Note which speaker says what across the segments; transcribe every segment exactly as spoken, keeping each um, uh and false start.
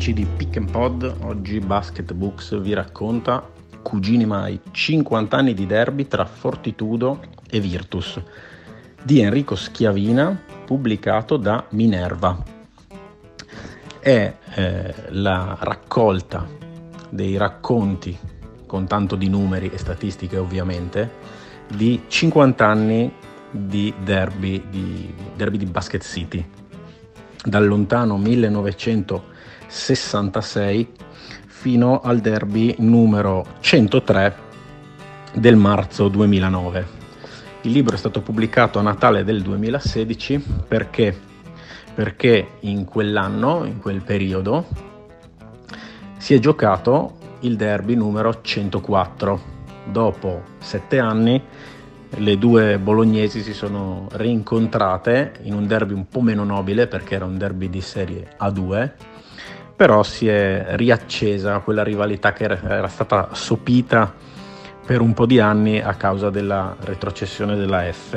Speaker 1: amici di Pick and Pod, oggi Basket Books vi racconta Cugini Mai, cinquanta anni di derby tra Fortitudo e Virtus di Enrico Schiavina, pubblicato da Minerva. È eh, la raccolta dei racconti, con tanto di numeri e statistiche ovviamente, di cinquanta anni di derby di, derby di Basket City, dal lontano millenovecentosessantasei fino al derby numero centotré del marzo duemilanove. Il libro è stato pubblicato a Natale del duemilasedici perché, perché in quell'anno, in quel periodo, si è giocato il derby numero centoquattro. Dopo sette anni le due bolognesi si sono rincontrate in un derby un po' meno nobile, perché era un derby di serie A due, però si è riaccesa quella rivalità che era, era stata sopita per un po' di anni a causa della retrocessione della F.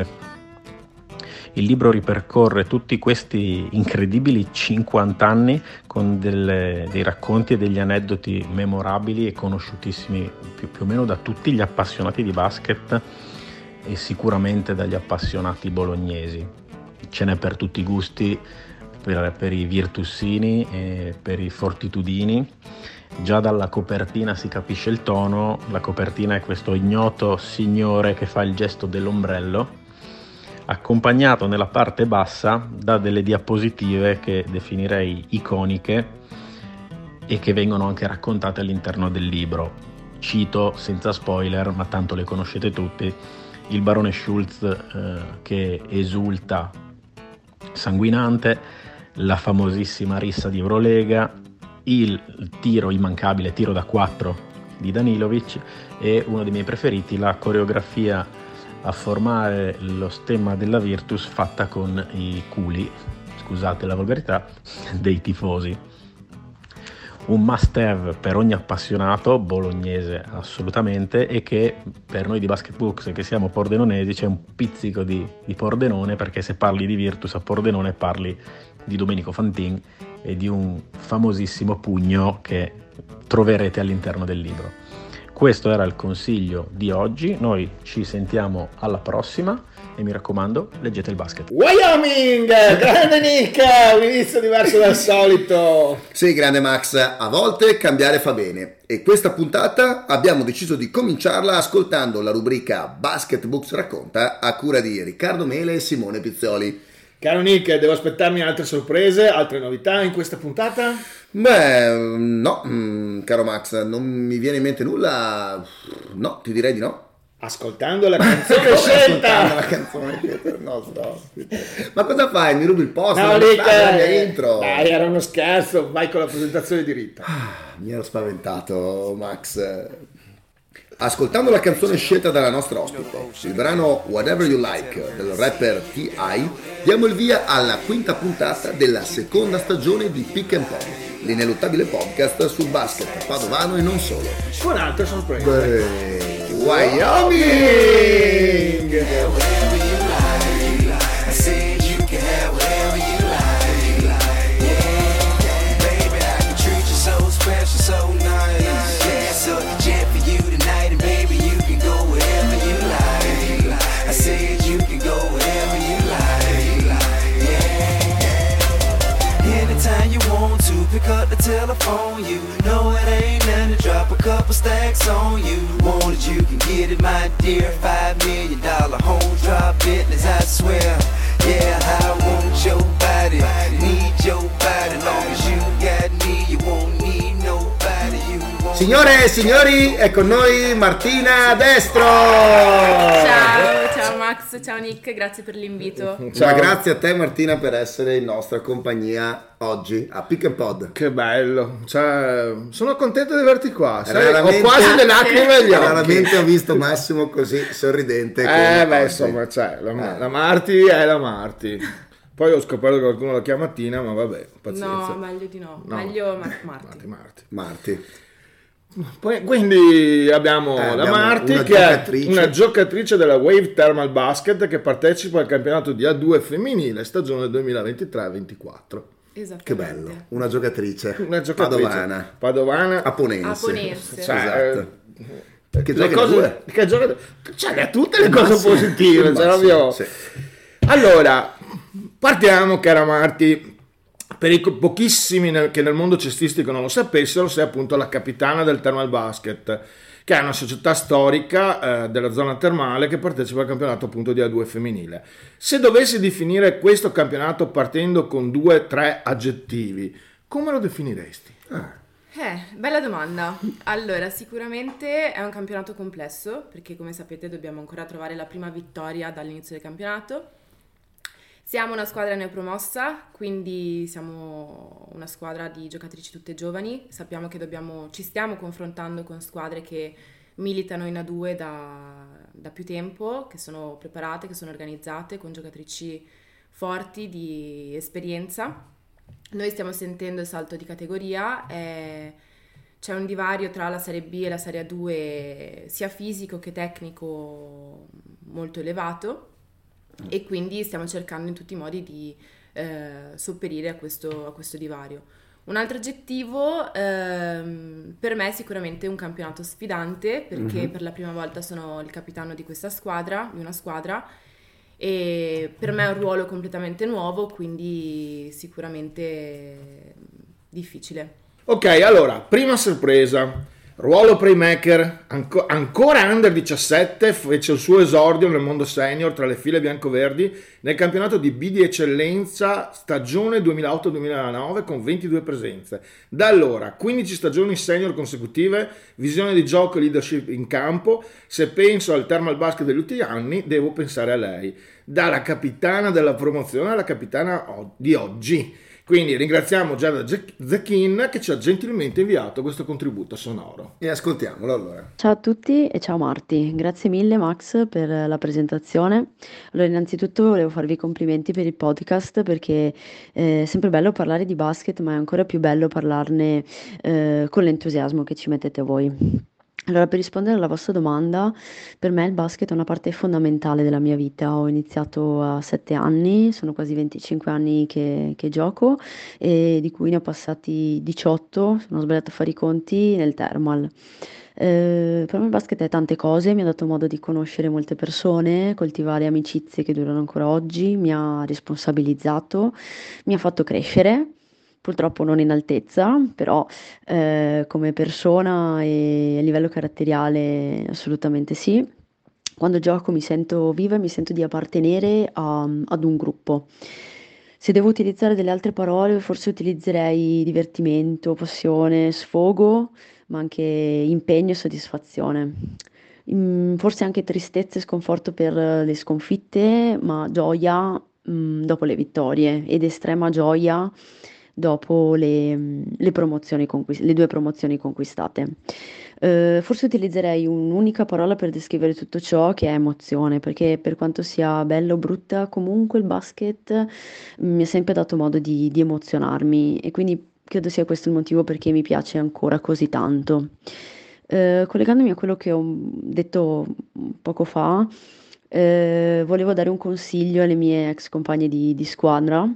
Speaker 1: Il libro ripercorre tutti questi incredibili cinquanta anni con delle, dei racconti e degli aneddoti memorabili e conosciutissimi più, più o meno da tutti gli appassionati di basket e sicuramente dagli appassionati bolognesi. Ce n'è per tutti i gusti, per, per i virtussini e per i fortitudini. Già dalla copertina si capisce il tono. La copertina è questo ignoto signore che fa il gesto dell'ombrello, accompagnato nella parte bassa da delle diapositive che definirei iconiche e che vengono anche raccontate all'interno del libro. Cito senza spoiler, ma tanto le conoscete tutti, il barone Schultz eh, che esulta sanguinante, la famosissima rissa di Eurolega, il tiro immancabile, tiro da quattro di Danilovic, e uno dei miei preferiti, la coreografia a formare lo stemma della Virtus fatta con i culi, scusate la volgarità, dei tifosi. Un must have per ogni appassionato bolognese assolutamente, e che per noi di Basket Books, che siamo pordenonesi, c'è un pizzico di, di Pordenone, perché se parli di Virtus a Pordenone parli di Domenico Fantin e di un famosissimo pugno che troverete all'interno del libro. Questo era il consiglio di oggi, noi ci sentiamo alla prossima e mi raccomando, leggete il basket.
Speaker 2: Wyoming! Grande Nick! Un inizio diverso dal solito.
Speaker 3: Sì, grande Max, a volte cambiare fa bene. E questa puntata abbiamo deciso di cominciarla ascoltando la rubrica Basket Books Racconta a cura di Riccardo Mele e Simone Pizzoli.
Speaker 2: Caro Nick, devo aspettarmi altre sorprese, altre novità in questa puntata?
Speaker 3: Beh, no, caro Max, non mi viene in mente nulla. No, ti direi di no.
Speaker 2: Ascoltando la canzone scelta.
Speaker 3: la canzone scelta del nostro ospite. Ma cosa fai? Mi rubi il posto?
Speaker 2: No,
Speaker 3: non
Speaker 2: Nick,
Speaker 3: la mia
Speaker 2: eh,
Speaker 3: intro.
Speaker 2: dai, era uno scherzo, vai con la presentazione di Rita.
Speaker 3: Ah, mi ero spaventato, Max. Ascoltando la canzone scelta dalla nostra ospite, il brano Whatever You Like del rapper T I, diamo il via alla quinta puntata della seconda stagione di Pick and Pop, l'ineluttabile podcast sul basket padovano e non solo.
Speaker 2: Con altre sorprese.
Speaker 3: Beh, Wyoming!
Speaker 4: Pick up the telephone, you know it ain't nothing to drop a couple stacks on you. Want it, you can get it, my dear. Five million dollar home drop business, I swear. Yeah, I want your body, need your body. Long as you got me, you won't need nobody. You won't.
Speaker 3: Signore e signori, è con noi Martina Destro.
Speaker 5: Ciao, ciao Max, ciao Nick, grazie per l'invito.
Speaker 3: Ciao, grazie a te Martina per essere in nostra compagnia oggi a Pick and Pod.
Speaker 2: Che bello, cioè, sono contento di averti qua. Sai,
Speaker 3: Raramente-
Speaker 2: ho quasi le lacrime agli occhi.
Speaker 3: Raramente ho visto Massimo così sorridente.
Speaker 2: Eh
Speaker 3: come
Speaker 2: beh,
Speaker 3: oggi.
Speaker 2: insomma, cioè, la,
Speaker 3: Eh.
Speaker 2: la Marti è la Marti. Poi ho scoperto che qualcuno la chiama Tina, ma vabbè, pazienza.
Speaker 5: No, meglio di no,
Speaker 2: No.
Speaker 5: meglio Mar- Marti.
Speaker 2: Marti, Marti.
Speaker 3: Marti.
Speaker 2: Poi, quindi abbiamo
Speaker 3: Eh,
Speaker 2: la
Speaker 3: abbiamo
Speaker 2: Marti
Speaker 3: una
Speaker 2: che
Speaker 3: giocatrice.
Speaker 2: è una giocatrice della Wave Thermal Basket che partecipa al campionato di A due femminile stagione duemilaventitré ventiquattro.
Speaker 5: Esattamente.
Speaker 3: Che bello, una giocatrice,
Speaker 2: Una giocatrice
Speaker 3: padovana,
Speaker 2: padovana,
Speaker 3: aponense.
Speaker 5: Aponense.
Speaker 2: cioè,
Speaker 3: Esatto.
Speaker 2: eh,
Speaker 3: Che
Speaker 2: le
Speaker 3: gioca
Speaker 2: cose,
Speaker 3: due.
Speaker 2: che gioca, cioè, le ha tutte le
Speaker 3: Ma
Speaker 2: cose
Speaker 3: sì,
Speaker 2: positive,
Speaker 3: ma
Speaker 2: ce
Speaker 3: sì,
Speaker 2: l'abbiamo.
Speaker 3: sì.
Speaker 2: Allora, partiamo, cara Marti. Per i co- pochissimi nel- che nel mondo cestistico non lo sapessero, sei appunto la capitana del Thermal Basket, che è una società storica eh, della zona termale che partecipa al campionato appunto di A due femminile. Se dovessi definire questo campionato partendo con due o tre aggettivi, come lo definiresti?
Speaker 5: Eh, bella domanda. Allora, sicuramente è un campionato complesso, perché come sapete dobbiamo ancora trovare la prima vittoria dall'inizio del campionato. Siamo una squadra neopromossa, quindi siamo una squadra di giocatrici tutte giovani. Sappiamo che dobbiamo, ci stiamo confrontando con squadre che militano in A due da, da più tempo, che sono preparate, che sono organizzate, con giocatrici forti di esperienza. Noi stiamo sentendo il salto di categoria, e c'è un divario tra la Serie B e la Serie A due sia fisico che tecnico molto elevato. E quindi stiamo cercando in tutti i modi di eh, sopperire a questo, a questo divario. Un altro aggettivo ehm, per me è sicuramente un campionato sfidante, perché
Speaker 3: Mhm.
Speaker 5: per la prima volta sono il capitano di questa squadra, di una squadra, e per me è un ruolo completamente nuovo, quindi sicuramente difficile.
Speaker 2: Ok, allora, prima sorpresa. Ruolo playmaker, anco- ancora under diciassette, fece il suo esordio nel mondo senior tra le file biancoverdi nel campionato di B di eccellenza stagione duemilaotto duemilanove con ventidue presenze. Da allora quindici stagioni senior consecutive, visione di gioco e leadership in campo. Se penso al Thermal Basket degli ultimi anni devo pensare a lei, dalla capitana della promozione alla capitana o- di oggi. Quindi ringraziamo Giada Zecchin che ci ha gentilmente inviato questo contributo sonoro.
Speaker 3: E ascoltiamolo allora.
Speaker 6: Ciao a tutti e ciao Marti, grazie mille Max per la presentazione. Allora, innanzitutto volevo farvi i complimenti per il podcast perché eh, è sempre bello parlare di basket, ma è ancora più bello parlarne eh, con l'entusiasmo che ci mettete voi. Allora, per rispondere alla vostra domanda, per me il basket è una parte fondamentale della mia vita. Ho iniziato a sette anni, sono quasi venticinque anni che, che gioco e di cui ne ho passati diciotto, se non ho sbagliato a fare i conti, nel Thermal. Eh, per me il basket è tante cose, mi ha dato modo di conoscere molte persone, coltivare amicizie che durano ancora oggi, mi ha responsabilizzato, mi ha fatto crescere, purtroppo non in altezza, però eh, come persona e a livello caratteriale assolutamente sì. Quando gioco mi sento viva e mi sento di appartenere a- ad un gruppo. Se devo utilizzare delle altre parole, forse utilizzerei divertimento, passione, sfogo, ma anche impegno e soddisfazione. Mm, forse anche tristezza e sconforto per le sconfitte, ma gioia, mm, dopo le vittorie ed estrema gioia dopo le, mm, le promozioni conquis- le due promozioni conquistate. Eh, forse utilizzerei un'unica parola per descrivere tutto ciò, che è emozione, perché per quanto sia bella o brutta, comunque il basket mi ha sempre dato modo di, di emozionarmi e quindi credo sia questo il motivo perché mi piace ancora così tanto. Eh, collegandomi a quello che ho detto poco fa, eh, volevo dare un consiglio alle mie ex compagne di, di squadra.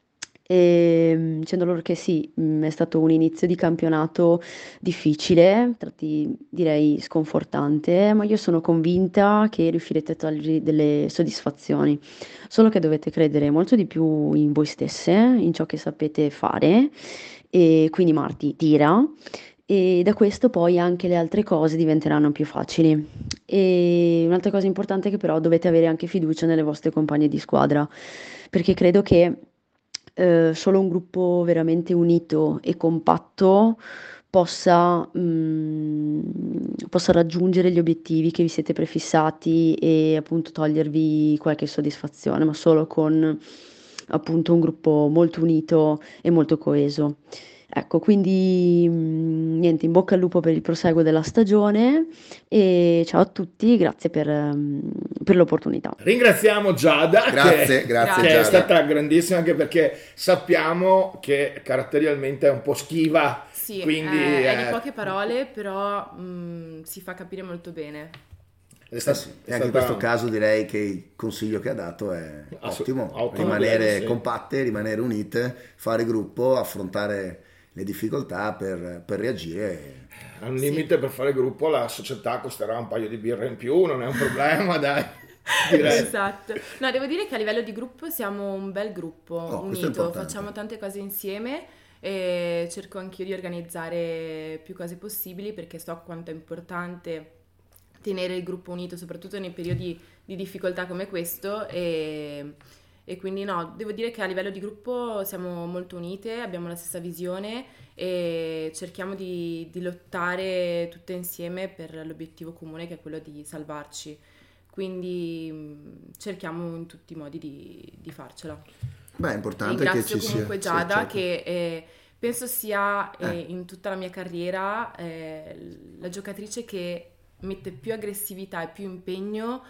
Speaker 6: E, mm, dicendo loro che sì, mm, è stato un inizio di campionato difficile, a tratti direi sconfortante, ma io sono convinta che riuscirete a togliervi delle soddisfazioni. Solo che dovete credere molto di più in voi stesse, in ciò che sapete fare, e quindi Marti tira. E da questo poi anche le altre cose diventeranno più facili. E un'altra cosa importante è che però dovete avere anche fiducia nelle vostre compagne di squadra, perché credo che eh, solo un gruppo veramente unito e compatto possa, mm, possa raggiungere gli obiettivi che vi siete prefissati e appunto togliervi qualche soddisfazione, ma solo con appunto un gruppo molto unito e molto coeso. Ecco, quindi mm, niente, in bocca al lupo per il proseguo della stagione e ciao a tutti, grazie per, mm, per l'opportunità.
Speaker 2: Ringraziamo Giada
Speaker 3: Grazie,
Speaker 2: che,
Speaker 3: grazie
Speaker 2: che è
Speaker 3: Giada.
Speaker 2: stata grandissima, anche perché sappiamo che caratterialmente è un po' schiva,
Speaker 5: Sì,
Speaker 2: quindi
Speaker 5: è, è
Speaker 2: eh,
Speaker 5: di poche parole, però mm, si fa capire molto bene.
Speaker 2: È sta-
Speaker 3: Eh sì,
Speaker 2: è
Speaker 3: e anche in
Speaker 2: stata-
Speaker 3: questo caso direi che il consiglio che ha dato è
Speaker 2: Assu-
Speaker 3: ottimo,
Speaker 2: ottimo,
Speaker 3: rimanere
Speaker 2: sì.
Speaker 3: compatte, rimanere unite, fare gruppo, affrontare le difficoltà per, per reagire.
Speaker 2: A un limite per fare gruppo la società costerà un paio di birre in più, non è un problema, dai. Direi.
Speaker 5: Esatto. No, devo dire che a livello di gruppo siamo un bel gruppo
Speaker 3: Oh, questo è
Speaker 5: unito,
Speaker 3: importante.
Speaker 5: facciamo tante cose insieme e cerco anch'io di organizzare più cose possibili perché so quanto è importante tenere il gruppo unito, soprattutto nei periodi di difficoltà come questo e, e quindi no, devo dire che a livello di gruppo siamo molto unite, abbiamo la stessa visione e cerchiamo di, di lottare tutte insieme per l'obiettivo comune che è quello di salvarci. Quindi mh, cerchiamo in tutti i modi di, di farcela.
Speaker 3: Beh, è importante che
Speaker 5: Ringrazio
Speaker 3: ci sia...
Speaker 5: comunque
Speaker 3: sì,
Speaker 5: Giada
Speaker 3: certo.
Speaker 5: che eh, penso sia eh,
Speaker 3: Eh.
Speaker 5: in tutta la mia carriera eh, la giocatrice che mette più aggressività e più impegno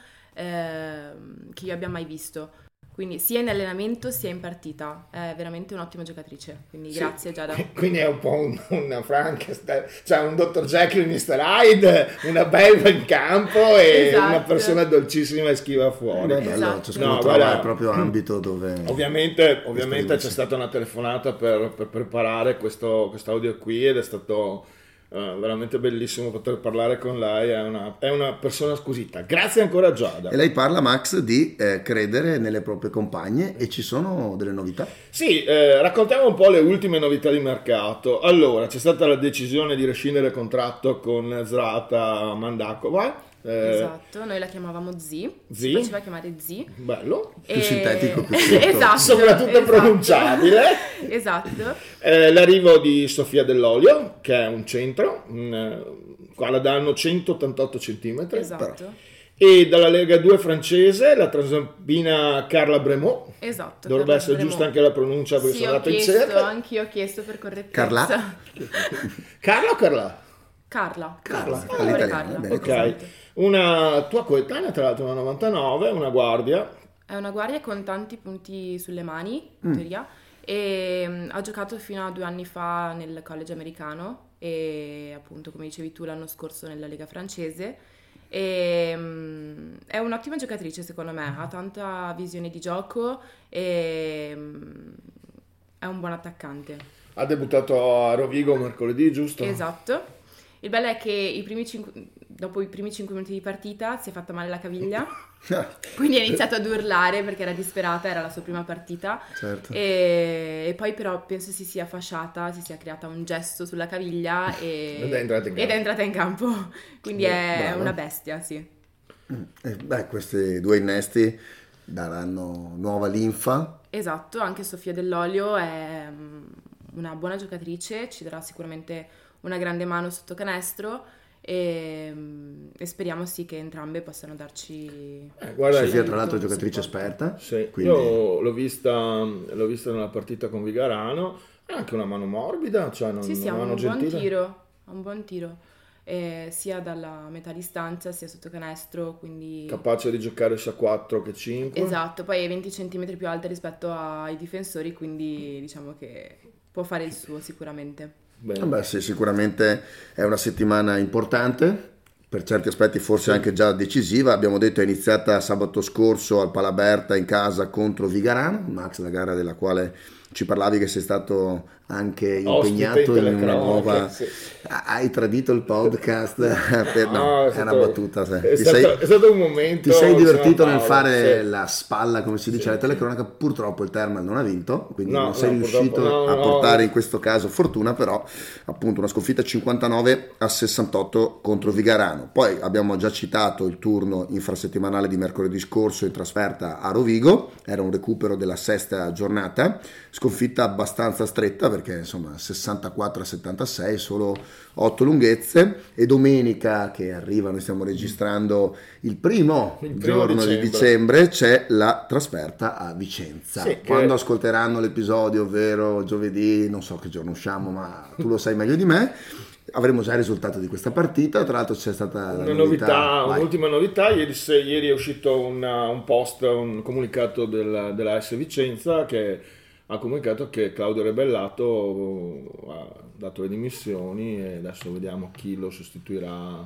Speaker 5: ehm, che io abbia mai visto. Quindi sia in allenamento sia in partita. È veramente un'ottima giocatrice. Quindi
Speaker 2: Sì.
Speaker 5: grazie Giada.
Speaker 2: Quindi è un po' un, una Frankenstein, cioè un dottor Jekyll e mister Hyde, una belva in campo e
Speaker 5: Esatto.
Speaker 2: una persona dolcissima e schiva fuori.
Speaker 3: Beh, bello,
Speaker 5: Esatto.
Speaker 3: ciascuno
Speaker 2: No,
Speaker 3: trova
Speaker 2: guarda,
Speaker 3: il proprio ambito dove...
Speaker 2: Ovviamente, ovviamente
Speaker 3: esprimersi.
Speaker 2: c'è stata una telefonata per, per preparare questo quest'audio qui ed è stato eh, veramente bellissimo poter parlare con lei, è una, è una persona squisita. Grazie ancora a Giada.
Speaker 3: E lei parla, Max, di eh, credere nelle proprie compagne e ci sono delle novità.
Speaker 2: Sì, eh, raccontiamo un po' le ultime novità di mercato. Allora, c'è stata la decisione di rescindere contratto con Zlata Mandakova. eh,
Speaker 5: Esatto, noi la chiamavamo Z.
Speaker 2: Z.
Speaker 5: Si faceva chiamare Z.
Speaker 2: Bello.
Speaker 3: Più sintetico, più corto.
Speaker 5: Esatto,
Speaker 2: Soprattutto
Speaker 5: esatto.
Speaker 2: pronunciabile.
Speaker 5: Esatto.
Speaker 2: Eh, l'arrivo di Sofia Dell'Olio, che è un centro, un, eh, qua la danno centottantotto centimetri.
Speaker 5: Esatto.
Speaker 2: E dalla Lega due francese la transalpina Carla Bremot.
Speaker 5: Esatto.
Speaker 2: Dovrebbe
Speaker 5: Carla
Speaker 2: essere
Speaker 5: Bremot.
Speaker 2: giusta anche la pronuncia perché
Speaker 5: Sì,
Speaker 2: sono
Speaker 5: ho
Speaker 2: andato in
Speaker 5: chiesto,
Speaker 2: cerca.
Speaker 5: anch'io ho chiesto per correttezza.
Speaker 3: Carla?
Speaker 2: Carla o Carla?
Speaker 5: Carla.
Speaker 2: Carla.
Speaker 5: Sì,
Speaker 2: Ah,
Speaker 5: vuole
Speaker 3: all'italiano,
Speaker 5: Carla.
Speaker 3: bene.
Speaker 2: Ok.
Speaker 5: Esatto.
Speaker 2: Una tua coetanea, tra l'altro una novantanove, una guardia.
Speaker 5: È una guardia con tanti punti sulle mani,
Speaker 3: Mm.
Speaker 5: in teoria, e mm, ha giocato fino a due anni fa nel college americano e appunto, come dicevi tu, l'anno scorso nella Lega francese. E, mm, è un'ottima giocatrice secondo me, ha tanta visione di gioco e mm, è un buon attaccante.
Speaker 2: Ha debuttato a Rovigo mercoledì, giusto?
Speaker 5: Esatto. Il bello è che i primi cinque- dopo i primi cinque minuti di partita si è fatta male la caviglia, quindi ha iniziato ad urlare perché era disperata, era la sua prima partita.
Speaker 3: Certo.
Speaker 5: E, e poi però penso si sia fasciata, si sia creata un gesto sulla caviglia e,
Speaker 2: Ed è entrata in
Speaker 5: ed
Speaker 2: campo.
Speaker 5: è entrata in campo. Quindi
Speaker 3: Beh,
Speaker 5: è
Speaker 3: brava.
Speaker 5: una bestia, sì.
Speaker 3: Eh, beh, questi due innesti daranno nuova linfa.
Speaker 5: Esatto, anche Sofia Dell'Olio è mm, una buona giocatrice, ci darà sicuramente una grande mano sotto canestro e, mm, e speriamo sì che entrambe possano darci...
Speaker 2: Eh, guarda,
Speaker 3: Sofia,
Speaker 2: io-
Speaker 3: tra l'altro, è
Speaker 5: tutto il
Speaker 3: giocatrice
Speaker 5: supporto.
Speaker 3: esperta.
Speaker 2: Sì,
Speaker 3: Quindi...
Speaker 2: io l'ho vista, l'ho vista nella partita con Vigarano, ha anche una mano morbida, cioè non,
Speaker 5: Sì, sì, ha
Speaker 2: una
Speaker 5: un
Speaker 2: mano
Speaker 5: buon
Speaker 2: gentile.
Speaker 5: tiro, ha un buon tiro, eh, sia dalla metà distanza sia sotto canestro, quindi...
Speaker 2: Capace di giocare sia quattro che cinque.
Speaker 5: Esatto, poi è venti centimetri più alta rispetto ai difensori, quindi diciamo che può fare il suo sicuramente.
Speaker 2: Bene.
Speaker 3: Eh beh, sì, sicuramente è una settimana importante, per certi aspetti forse anche già decisiva. Abbiamo detto è iniziata sabato scorso al Palaberta in casa contro Vigarano, Max, la gara della quale ci parlavi che sei stato anche
Speaker 2: Ospite
Speaker 3: impegnato
Speaker 2: in
Speaker 3: in una
Speaker 2: telecronaca,
Speaker 3: nuova...
Speaker 2: sì.
Speaker 3: Hai tradito il podcast? Per- no,
Speaker 2: No,
Speaker 3: è,
Speaker 2: è
Speaker 3: una
Speaker 2: stato-
Speaker 3: battuta. sai.
Speaker 2: È
Speaker 3: Ti
Speaker 2: stato,
Speaker 3: sei-
Speaker 2: è stato un momento.
Speaker 3: Ti sei divertito
Speaker 2: insomma,
Speaker 3: nel fare
Speaker 2: sì.
Speaker 3: la spalla, come si dice, alla telecronaca. Purtroppo il Thermal non ha vinto, quindi
Speaker 2: No,
Speaker 3: non sei
Speaker 2: no,
Speaker 3: riuscito
Speaker 2: purtroppo no,
Speaker 3: a
Speaker 2: no.
Speaker 3: portare in questo caso fortuna, però appunto una sconfitta cinquantanove a sessantotto contro Vigarano. Poi abbiamo già citato il turno infrasettimanale di mercoledì scorso in trasferta a Rovigo, era un recupero della sesta giornata, sconfitta abbastanza stretta perché insomma sessantaquattro a settantasei, solo otto lunghezze. E domenica che arriva, noi stiamo registrando il primo,
Speaker 2: Il primo
Speaker 3: giorno
Speaker 2: dicembre.
Speaker 3: di dicembre, c'è la trasferta a Vicenza.
Speaker 2: Sì, che-
Speaker 3: Quando ascolteranno l'episodio, ovvero giovedì, non so che giorno usciamo, ma tu lo sai meglio di me, avremo già il risultato di questa partita. Tra l'altro c'è stata la
Speaker 2: Una novità,
Speaker 3: vai.
Speaker 2: un'ultima novità, ieri, se- ieri è uscito una- un post, un comunicato del- della S Vicenza che ha comunicato che Claudio Rebellato ha dato le dimissioni e adesso vediamo chi lo sostituirà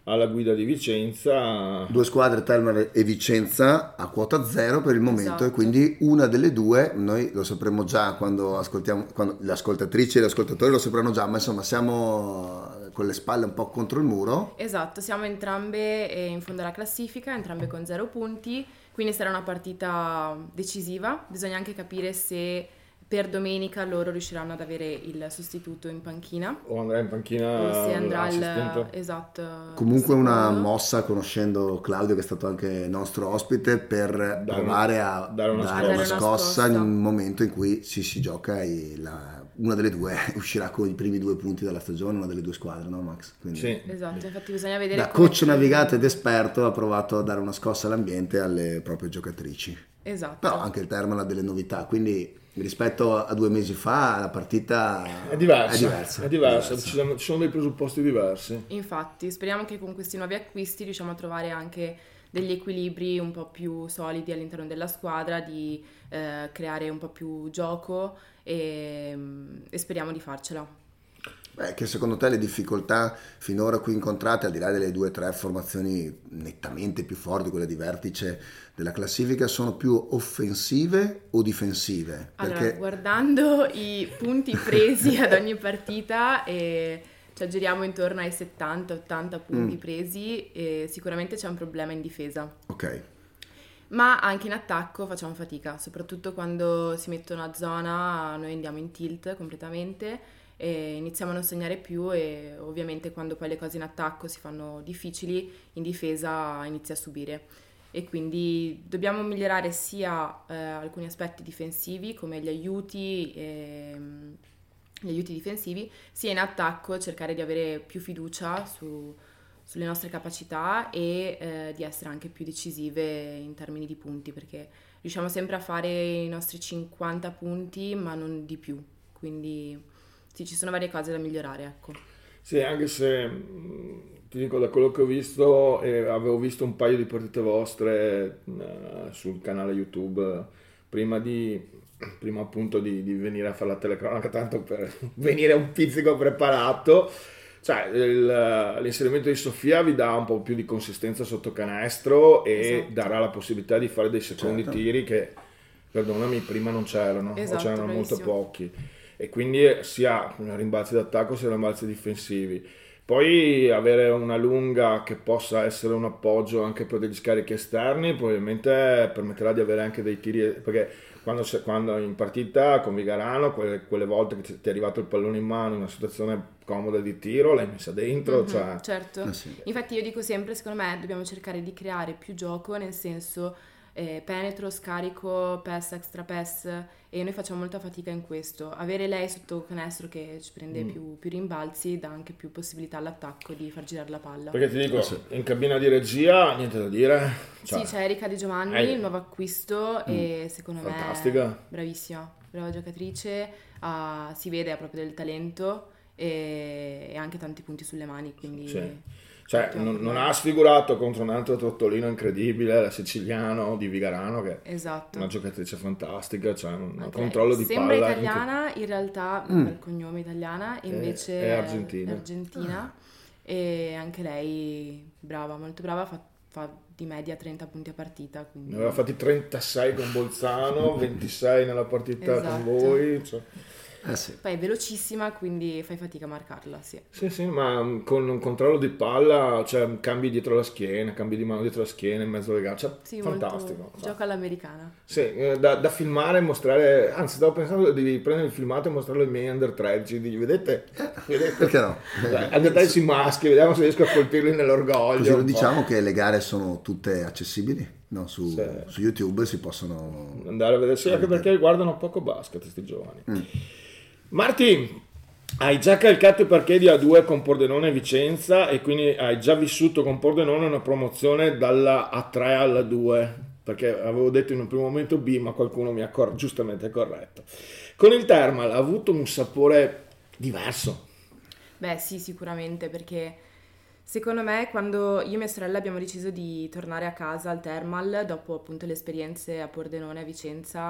Speaker 2: alla guida di Vicenza.
Speaker 3: Due squadre, Termal e Vicenza, a quota zero per il momento,
Speaker 5: Esatto.
Speaker 3: e quindi una delle due, noi lo sapremo già quando ascoltiamo, quando le ascoltatrici e gli ascoltatori lo sapranno già, ma insomma siamo con le spalle un po' contro il muro.
Speaker 5: Esatto, siamo entrambe eh, in fondo alla classifica, entrambe con zero punti, quindi sarà una partita decisiva. Bisogna anche capire se per domenica loro riusciranno ad avere il sostituto in panchina
Speaker 2: O andrà in panchina
Speaker 5: o se andrà il
Speaker 2: l'assistente.
Speaker 5: esatto.
Speaker 3: Comunque una
Speaker 5: secondo.
Speaker 3: mossa, conoscendo Claudio che è stato anche nostro ospite, per provare a
Speaker 2: dare una
Speaker 3: dare
Speaker 2: scossa.
Speaker 3: una
Speaker 5: Dare una
Speaker 3: scossa
Speaker 5: scossa.
Speaker 3: in un momento in cui si, si gioca e la- una delle due uscirà con i primi due punti della stagione, una delle due squadre, no Max? Quindi,
Speaker 2: Sì.
Speaker 5: Esatto, infatti bisogna vedere
Speaker 3: da
Speaker 5: come-
Speaker 3: coach navigato ed esperto ha provato a dare una scossa all'ambiente e alle proprie giocatrici.
Speaker 5: Esatto.
Speaker 3: Però anche il Termal ha delle novità, quindi rispetto a due mesi fa la partita
Speaker 2: È diversa,
Speaker 3: è diversa,
Speaker 2: è diversa,
Speaker 3: diversa.
Speaker 2: Ci, sono, ci sono dei presupposti diversi.
Speaker 5: Infatti, speriamo che con questi nuovi acquisti riusciamo a trovare anche degli equilibri un po' più solidi all'interno della squadra, di eh, creare un po' più gioco e, e speriamo di farcela.
Speaker 3: Beh, che secondo te le difficoltà finora qui incontrate, al di là delle due o tre formazioni nettamente più forti, quelle di vertice della classifica, sono più offensive o difensive?
Speaker 5: Allora,
Speaker 3: Perché
Speaker 5: guardando i punti presi ad ogni partita, eh, ci aggiriamo intorno ai settanta ottanta punti
Speaker 3: Mm.
Speaker 5: presi e sicuramente c'è un problema in difesa.
Speaker 3: ok,
Speaker 5: Ma anche in attacco facciamo fatica, soprattutto quando si mettono a zona, noi andiamo in tilt completamente e iniziamo a non segnare più e ovviamente quando poi le cose in attacco si fanno difficili, in difesa inizia a subire. E quindi dobbiamo migliorare sia eh, alcuni aspetti difensivi come gli aiuti, ehm, gli aiuti difensivi, sia in attacco cercare di avere più fiducia su sulle nostre capacità e eh, di essere anche più decisive in termini di punti, perché riusciamo sempre a fare i nostri cinquanta punti, ma non di più. Quindi sì, ci sono varie cose da migliorare, ecco.
Speaker 2: Sì, anche se mh, ti dico, da quello che ho visto, e avevo visto un paio di partite vostre eh, sul canale YouTube eh, prima di prima appunto di, di venire a fare la telecronaca, tanto per venire un pizzico preparato. Cioè, il- l'inserimento di Sofia vi dà un po' più di consistenza sotto canestro e
Speaker 5: Esatto.
Speaker 2: darà la possibilità di fare dei secondi
Speaker 3: Certo.
Speaker 2: tiri che, perdonami, prima non c'erano,
Speaker 5: Esatto,
Speaker 2: o c'erano molto
Speaker 5: bravissimo.
Speaker 2: pochi. E quindi sia rimbalzi d'attacco sia rimbalzi difensivi. Poi avere una lunga che possa essere un appoggio anche per degli scarichi esterni probabilmente permetterà di avere anche dei tiri, perché quando, se- quando in partita con Vigarano, quelle, quelle volte che ti ti è arrivato il pallone in mano in una situazione comoda di tiro, l'hai messa dentro,
Speaker 5: Mhm,
Speaker 2: cioè,
Speaker 5: certo.
Speaker 3: Eh sì.
Speaker 5: Infatti io dico sempre, secondo me dobbiamo cercare di creare più gioco, nel senso eh, penetro, scarico, pass, extra pass, e noi facciamo molta fatica in questo. Avere lei sotto canestro che ci prende
Speaker 2: Mm.
Speaker 5: più, più rimbalzi dà anche più possibilità all'attacco di far girare la palla.
Speaker 2: perché ti dico, in cabina di regia niente da dire, cioè,
Speaker 5: Sì, c'è Erika Di Giovanni,
Speaker 2: Eh.
Speaker 5: il nuovo acquisto, e secondo
Speaker 2: Fantastica.
Speaker 5: me bravissima, brava giocatrice, ha- si vede ha proprio del talento e, e anche tanti punti sulle mani, quindi
Speaker 2: sì. Cioè,
Speaker 5: ottimo
Speaker 2: non, non
Speaker 5: problema.
Speaker 2: ha sfigurato contro un altro trottolino incredibile, la siciliano di Vigarano, che è
Speaker 5: Esatto.
Speaker 2: una giocatrice fantastica, cioè un
Speaker 5: Anche
Speaker 2: controllo
Speaker 5: lei
Speaker 2: di
Speaker 5: sembra
Speaker 2: palla
Speaker 5: italiana, in realtà
Speaker 3: Mm.
Speaker 5: il cognome italiana, invece
Speaker 2: è argentina.
Speaker 5: è argentina, e anche lei brava, molto brava, fa, fa di media trenta punti a partita, quindi
Speaker 2: Ne aveva fatti trentasei con Bolzano, ventisei nella partita
Speaker 5: Esatto.
Speaker 2: con voi. Cioè.
Speaker 3: Eh sì.
Speaker 5: poi è velocissima, quindi fai fatica a marcarla, sì.
Speaker 2: Sì, sì, ma mm, con un controllo di palla, cioè cambi dietro la schiena, cambi di mano dietro la schiena, in mezzo alle gambe, cioè,
Speaker 5: Sì,
Speaker 2: fantastico.
Speaker 5: molto gioco all'americana.
Speaker 2: Sì, eh, da, da filmare e mostrare, anzi stavo pensando di prendere il filmato e mostrarlo ai miei under tredici, di vedete? Vedete?
Speaker 3: Perché no?
Speaker 2: Dai, under tredici maschi, vediamo se riesco a colpirli nell'orgoglio.
Speaker 3: Così lo
Speaker 2: un po'.
Speaker 3: diciamo che le gare sono tutte accessibili, no? Su,
Speaker 2: Sì.
Speaker 3: su YouTube si possono...
Speaker 2: Andare a vedere, sì, anche perché guardano poco basket questi giovani. Marti, hai già calcato i parcheggi A due con Pordenone e Vicenza e quindi hai già vissuto con Pordenone una promozione dalla A tre alla due, perché avevo detto in un primo momento B, ma qualcuno mi ha cor- giustamente corretto. Con il Termal ha avuto un sapore diverso.
Speaker 5: Beh, sì, sicuramente, perché secondo me quando io e mia sorella abbiamo deciso di tornare a casa al Thermal, dopo appunto le esperienze a Pordenone e a Vicenza,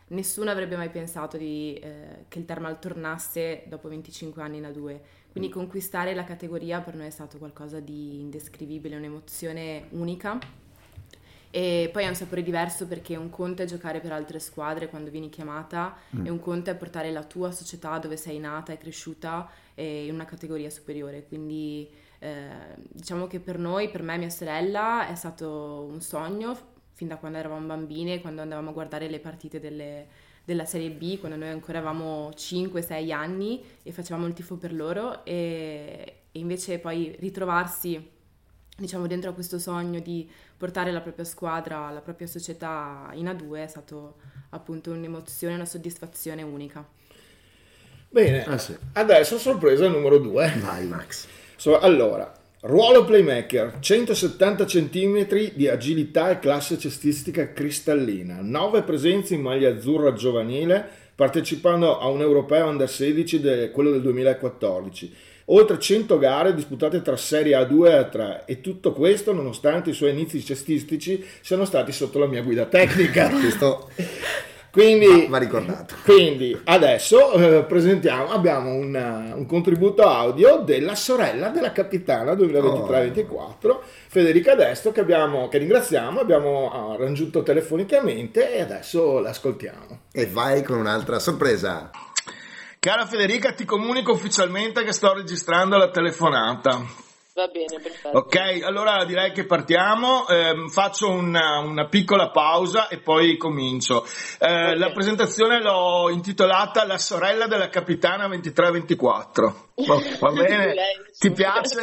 Speaker 5: nessuno avrebbe mai pensato di, eh, che il Thermal tornasse dopo venticinque anni in A due, quindi conquistare la categoria per noi è stato qualcosa di indescrivibile, un'emozione unica. E poi è un sapore diverso perché un conto è giocare per altre squadre quando vieni chiamata mm. e un conto è portare la tua società dove sei nata e cresciuta in una categoria superiore, quindi eh, diciamo che per noi, per me e mia sorella, è stato un sogno fin da quando eravamo bambine, quando andavamo a guardare le partite delle, della Serie B, quando noi ancora avevamo cinque sei anni e facevamo il tifo per loro, e, e invece poi ritrovarsi diciamo dentro a questo sogno di portare la propria squadra, la propria società in A due è stato appunto un'emozione, una soddisfazione unica.
Speaker 2: Bene,
Speaker 3: ah, sì.
Speaker 2: Adesso sorpresa numero due.
Speaker 3: Vai Max.
Speaker 2: So, allora, ruolo playmaker, centosettanta centimetri di agilità e classe cestistica cristallina, nove presenze in maglia azzurra giovanile, partecipando a un europeo under sedici, de, quello del duemilaquattordici. Oltre cento gare disputate tra Serie A due e A tre, e tutto questo nonostante i suoi inizi cestistici siano stati sotto la mia guida tecnica.
Speaker 3: Questo
Speaker 2: quindi,
Speaker 3: va, va ricordato.
Speaker 2: Quindi adesso eh, presentiamo, abbiamo un, un contributo audio della sorella della capitana duemilaventitré ventiquattro, oh. Federica Desto, che, abbiamo, che ringraziamo, abbiamo raggiunto telefonicamente e adesso l'ascoltiamo.
Speaker 3: E vai con un'altra sorpresa.
Speaker 2: Cara Federica, ti comunico ufficialmente che sto registrando la telefonata.
Speaker 7: Va bene, perfetto.
Speaker 2: Ok, allora direi che partiamo, eh, faccio una, una piccola pausa e poi comincio. Eh, okay. La presentazione l'ho intitolata La sorella della capitana ventitré ventiquattro. Va, va bene? Ti piace?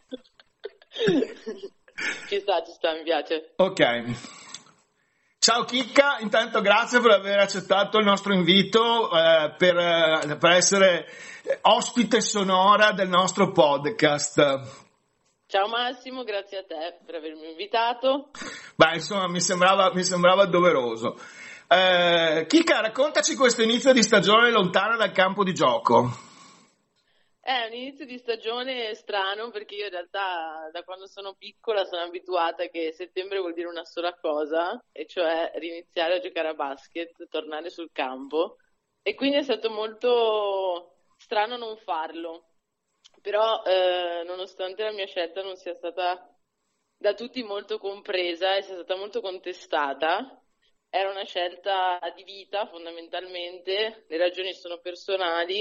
Speaker 7: Ci sta, ci sta, mi piace.
Speaker 2: Ok. Ciao Chicca, intanto grazie per aver accettato il nostro invito eh, per, eh, per essere ospite sonora del nostro podcast.
Speaker 7: Ciao Massimo, grazie a te per avermi invitato.
Speaker 2: Beh, insomma, mi sembrava, mi sembrava doveroso. Eh, Chicca, raccontaci questo inizio di stagione lontana dal campo di gioco.
Speaker 7: È un inizio di stagione strano perché io in realtà da quando sono piccola sono abituata che settembre vuol dire una sola cosa, e cioè riniziare a giocare a basket, tornare sul campo, e quindi è stato molto strano non farlo, però eh, nonostante la mia scelta non sia stata da tutti molto compresa e sia stata molto contestata, era una scelta di vita fondamentalmente, le ragioni sono personali.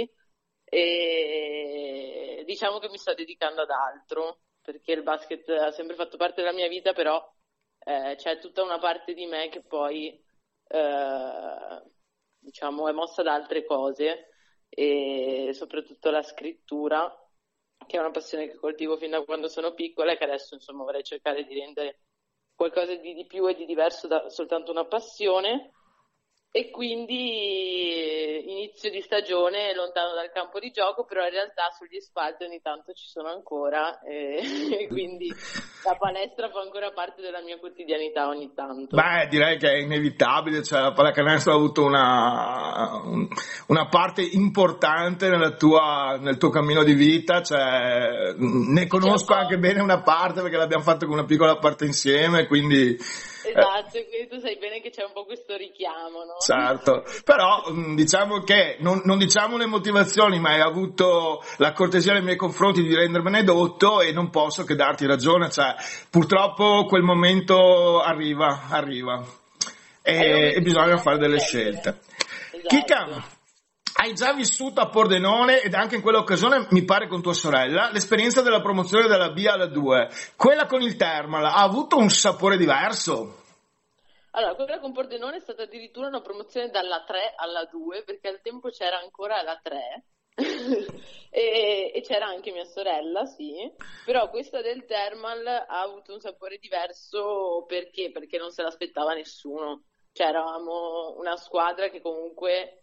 Speaker 7: E diciamo che mi sto dedicando ad altro perché il basket ha sempre fatto parte della mia vita, però eh, c'è tutta una parte di me che poi eh, diciamo è mossa da altre cose, e soprattutto la scrittura, che è una passione che coltivo fin da quando sono piccola e che adesso insomma vorrei cercare di rendere qualcosa di, di più e di diverso da soltanto una passione. E quindi inizio di stagione lontano dal campo di gioco, però in realtà sugli spalti ogni tanto ci sono ancora, e, e quindi la palestra fa ancora parte della mia quotidianità ogni tanto.
Speaker 2: Beh, direi che è inevitabile, cioè la pallacanestro ha avuto una, una parte importante nella tua, nel tuo cammino di vita, cioè, ne conosco anche bene una parte perché l'abbiamo fatto con una piccola parte insieme, quindi...
Speaker 7: Esatto, quindi tu sai bene che c'è un po' questo richiamo, no?
Speaker 2: Certo, però diciamo che non, non diciamo le motivazioni, ma hai avuto la cortesia nei miei confronti di rendermene dotto e non posso che darti ragione, cioè purtroppo quel momento arriva, arriva e, e bisogna fare delle scelte. Esatto. Chicca, hai già vissuto a Pordenone ed anche in quell'occasione, mi pare con tua sorella, l'esperienza della promozione dalla B alla due. Quella con il Thermal ha avuto un sapore diverso?
Speaker 7: Allora, quella con Pordenone è stata addirittura una promozione dalla tre alla due, perché al tempo c'era ancora la tre e, e c'era anche mia sorella, sì, però questa del Thermal ha avuto un sapore diverso perché? Perché non se l'aspettava nessuno. Cioè eravamo una squadra che comunque...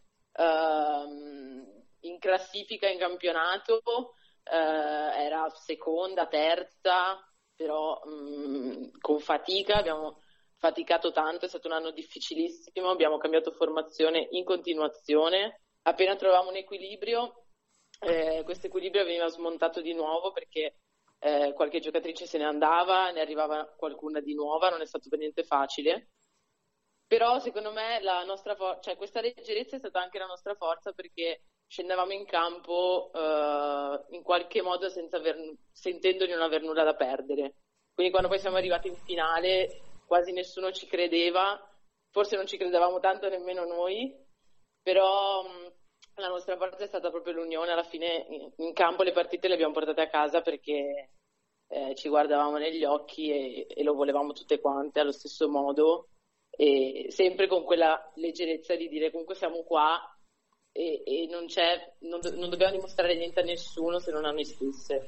Speaker 7: Uh, in classifica in campionato uh, era seconda, terza, però um, con fatica, abbiamo faticato tanto, è stato un anno difficilissimo, abbiamo cambiato formazione in continuazione, appena trovavamo un equilibrio, eh, questo equilibrio veniva smontato di nuovo perché eh, qualche giocatrice se ne andava, ne arrivava qualcuna di nuova, non è stato per niente facile. Però secondo me la nostra for- cioè questa leggerezza è stata anche la nostra forza, perché scendevamo in campo uh, in qualche modo senza aver, sentendo di non aver nulla da perdere. Quindi quando poi siamo arrivati in finale quasi nessuno ci credeva, forse non ci credevamo tanto nemmeno noi, però mh, la nostra forza è stata proprio l'unione. Alla fine in, in campo le partite le abbiamo portate a casa perché eh, ci guardavamo negli occhi e, e lo volevamo tutte quante allo stesso modo, e sempre con quella leggerezza di dire comunque siamo qua e, e non c'è, non, do, non dobbiamo dimostrare niente a nessuno se non a noi stesse.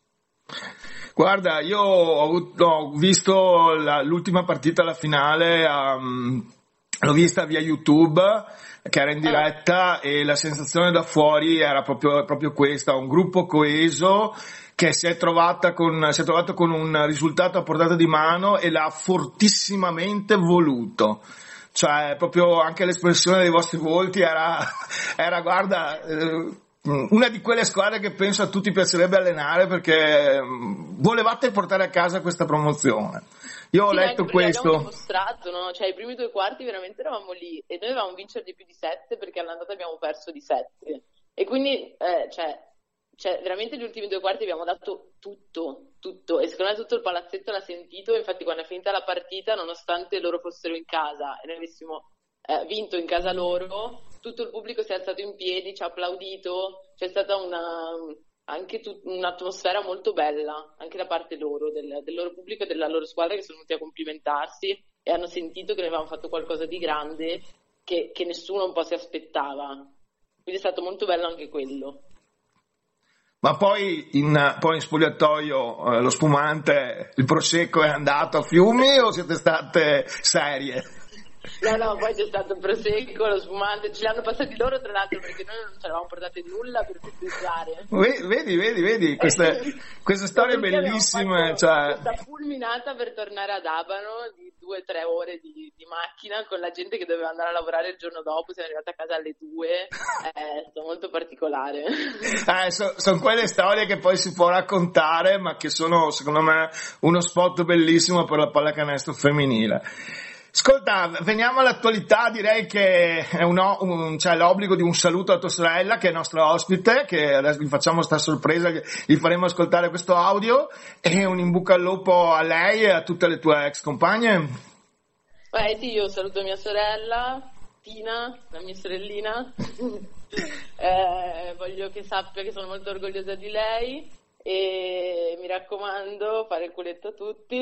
Speaker 2: Guarda, io ho, avuto, ho visto la, l'ultima partita, la finale, um, l'ho vista via YouTube, che era in diretta, e la sensazione da fuori era proprio, proprio questa, un gruppo coeso che si è trovata con, si è trovato con un risultato a portata di mano e l'ha fortissimamente voluto. Cioè, proprio anche l'espressione dei vostri volti era, era guarda, eh, una di quelle squadre che penso a tutti piacerebbe allenare, perché volevate portare a casa questa promozione. Io ho
Speaker 7: sì,
Speaker 2: letto
Speaker 7: anche
Speaker 2: questo.
Speaker 7: Abbiamo dimostrato, no? Cioè, i primi due quarti veramente eravamo lì e noi dovevamo vincere di più di sette, perché all'andata abbiamo perso di sette. E quindi, eh, cioè, cioè, veramente gli ultimi due quarti abbiamo dato tutto, tutto. E secondo me tutto il palazzetto l'ha sentito. Infatti, quando è finita la partita, nonostante loro fossero in casa e noi avessimo eh, vinto in casa loro, tutto il pubblico si è alzato in piedi, ci ha applaudito. C'è stata una, anche tut, un'atmosfera molto bella, anche da parte loro, del, del loro pubblico e della loro squadra, che sono venuti a complimentarsi e hanno sentito che noi avevamo fatto qualcosa di grande che, che nessuno un po' si aspettava. Quindi è stato molto bello anche quello.
Speaker 2: Ma poi in, poi in spogliatoio eh, lo spumante, il prosecco è andato a fiumi o siete state serie?
Speaker 7: No, no, poi c'è stato il prosecco, lo spumante, ce li hanno passati loro tra l'altro, perché noi non ci eravamo portate nulla per festeggiare.
Speaker 2: Vedi, vedi, vedi, queste, queste storie bellissime. Cioè...
Speaker 7: Questa fulminata per tornare ad Abano di due o tre ore di, di macchina con la gente che doveva andare a lavorare il giorno dopo, siamo arrivati a casa alle due, è stato molto particolare.
Speaker 2: Eh, so, sono quelle storie che poi si può raccontare, ma che sono secondo me uno spot bellissimo per la pallacanestro femminile. Ascolta, veniamo all'attualità. Direi che è un, un, c'è l'obbligo di un saluto a tua sorella, che è nostra ospite, che adesso gli facciamo sta sorpresa, gli faremo ascoltare questo audio, e un in bocca al lupo a lei e a tutte le tue ex compagne.
Speaker 7: Beh sì, io saluto mia sorella Tina, la mia sorellina, eh, voglio che sappia che sono molto orgogliosa di lei. E mi raccomando, fare il culetto a tutti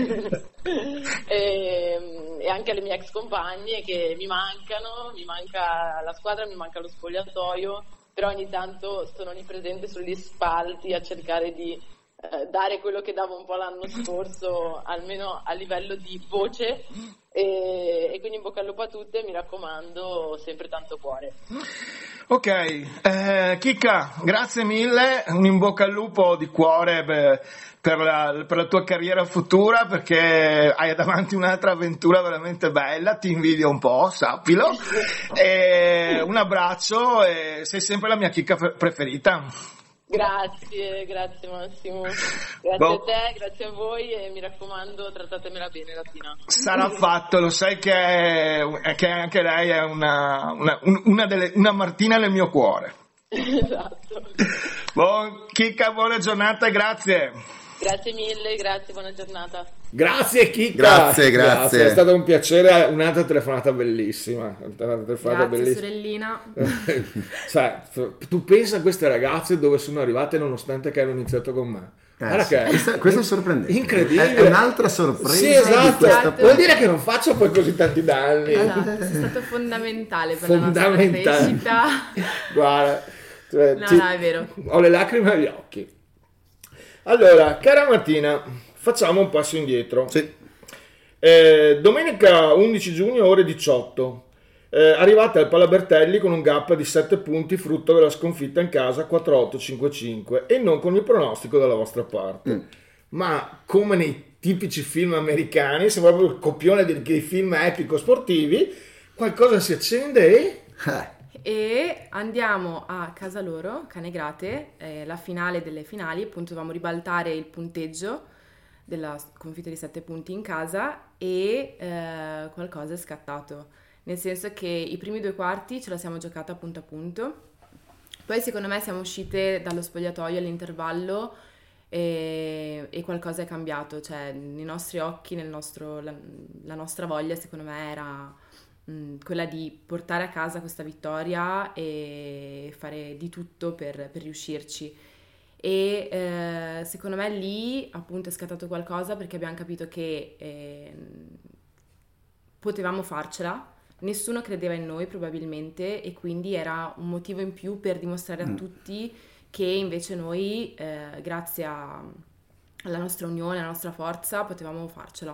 Speaker 7: e, e anche alle mie ex compagne che mi mancano, mi manca la squadra, mi manca lo spogliatoio, però ogni tanto sono lì presente sugli spalti a cercare di eh, dare quello che davo un po' l'anno scorso, almeno a livello di voce, e, e quindi in bocca al lupo a tutte, mi raccomando, sempre tanto cuore.
Speaker 2: Ok, eh, Chicca, grazie mille, un in bocca al lupo di cuore per, per, la, per la tua carriera futura, perché hai davanti un'altra avventura veramente bella, ti invidio un po', sappilo, e un abbraccio, e sei sempre la mia Chicca preferita.
Speaker 7: Grazie, grazie Massimo, grazie
Speaker 2: Boh.
Speaker 7: a te, grazie a voi, e mi raccomando, trattatemela bene la Tina.
Speaker 2: Sarà fatto, lo sai che, è, che anche lei è una, una, una, delle, una Martina nel mio cuore.
Speaker 7: Esatto.
Speaker 2: Buon Chicca, buona giornata e grazie.
Speaker 7: Grazie mille, grazie, buona giornata.
Speaker 2: Grazie Chicca.
Speaker 3: Grazie, grazie.
Speaker 2: È stato un piacere, un'altra telefonata bellissima. Una telefonata
Speaker 5: Grazie
Speaker 2: bellissima.
Speaker 5: sorellina.
Speaker 2: Cioè, tu pensa a queste ragazze dove sono arrivate nonostante che hanno iniziato con me.
Speaker 3: Eh, sì.
Speaker 2: Che
Speaker 3: questa, questa è sorprendente.
Speaker 2: Incredibile.
Speaker 3: È, è un'altra sorpresa.
Speaker 2: Sì, esatto.
Speaker 3: Di questa...
Speaker 5: Esatto.
Speaker 2: Vuol dire che non faccio poi così tanti danni.
Speaker 5: Esatto, sei stato fondamentale per
Speaker 2: Fondamentale.
Speaker 5: la nostra crescita.
Speaker 2: Guarda, cioè,
Speaker 5: No,
Speaker 2: ci-
Speaker 5: no, è vero.
Speaker 2: ho le lacrime agli occhi. Allora, cara Martina, facciamo un passo indietro.
Speaker 3: Sì.
Speaker 2: Eh, domenica undici giugno, ore diciotto. Eh, arrivate al Palabertelli con un gap di sette punti, frutto della sconfitta in casa quattro otto cinque cinque, e non con il pronostico dalla vostra parte.
Speaker 3: Mm.
Speaker 2: Ma come nei tipici film americani, sembra proprio il copione dei, dei film epico sportivi, qualcosa si accende e...
Speaker 3: Eh.
Speaker 5: E andiamo a casa loro, Canegrate, eh, la finale delle finali, appunto dovevamo ribaltare il punteggio della sconfitta di sette punti in casa e eh, qualcosa è scattato, nel senso che i primi due quarti ce la siamo giocata punto a punto, poi secondo me siamo uscite dallo spogliatoio all'intervallo e, e qualcosa è cambiato, cioè nei nostri occhi, nel nostro, la, la nostra voglia secondo me era mh, quella di portare a casa questa vittoria e fare di tutto per, per riuscirci. E eh, secondo me lì appunto è scattato qualcosa perché abbiamo capito che eh, potevamo farcela, nessuno credeva in noi probabilmente e quindi era un motivo in più per dimostrare a
Speaker 3: Mm.
Speaker 5: tutti che invece noi eh, grazie a- alla nostra unione, alla nostra forza potevamo farcela.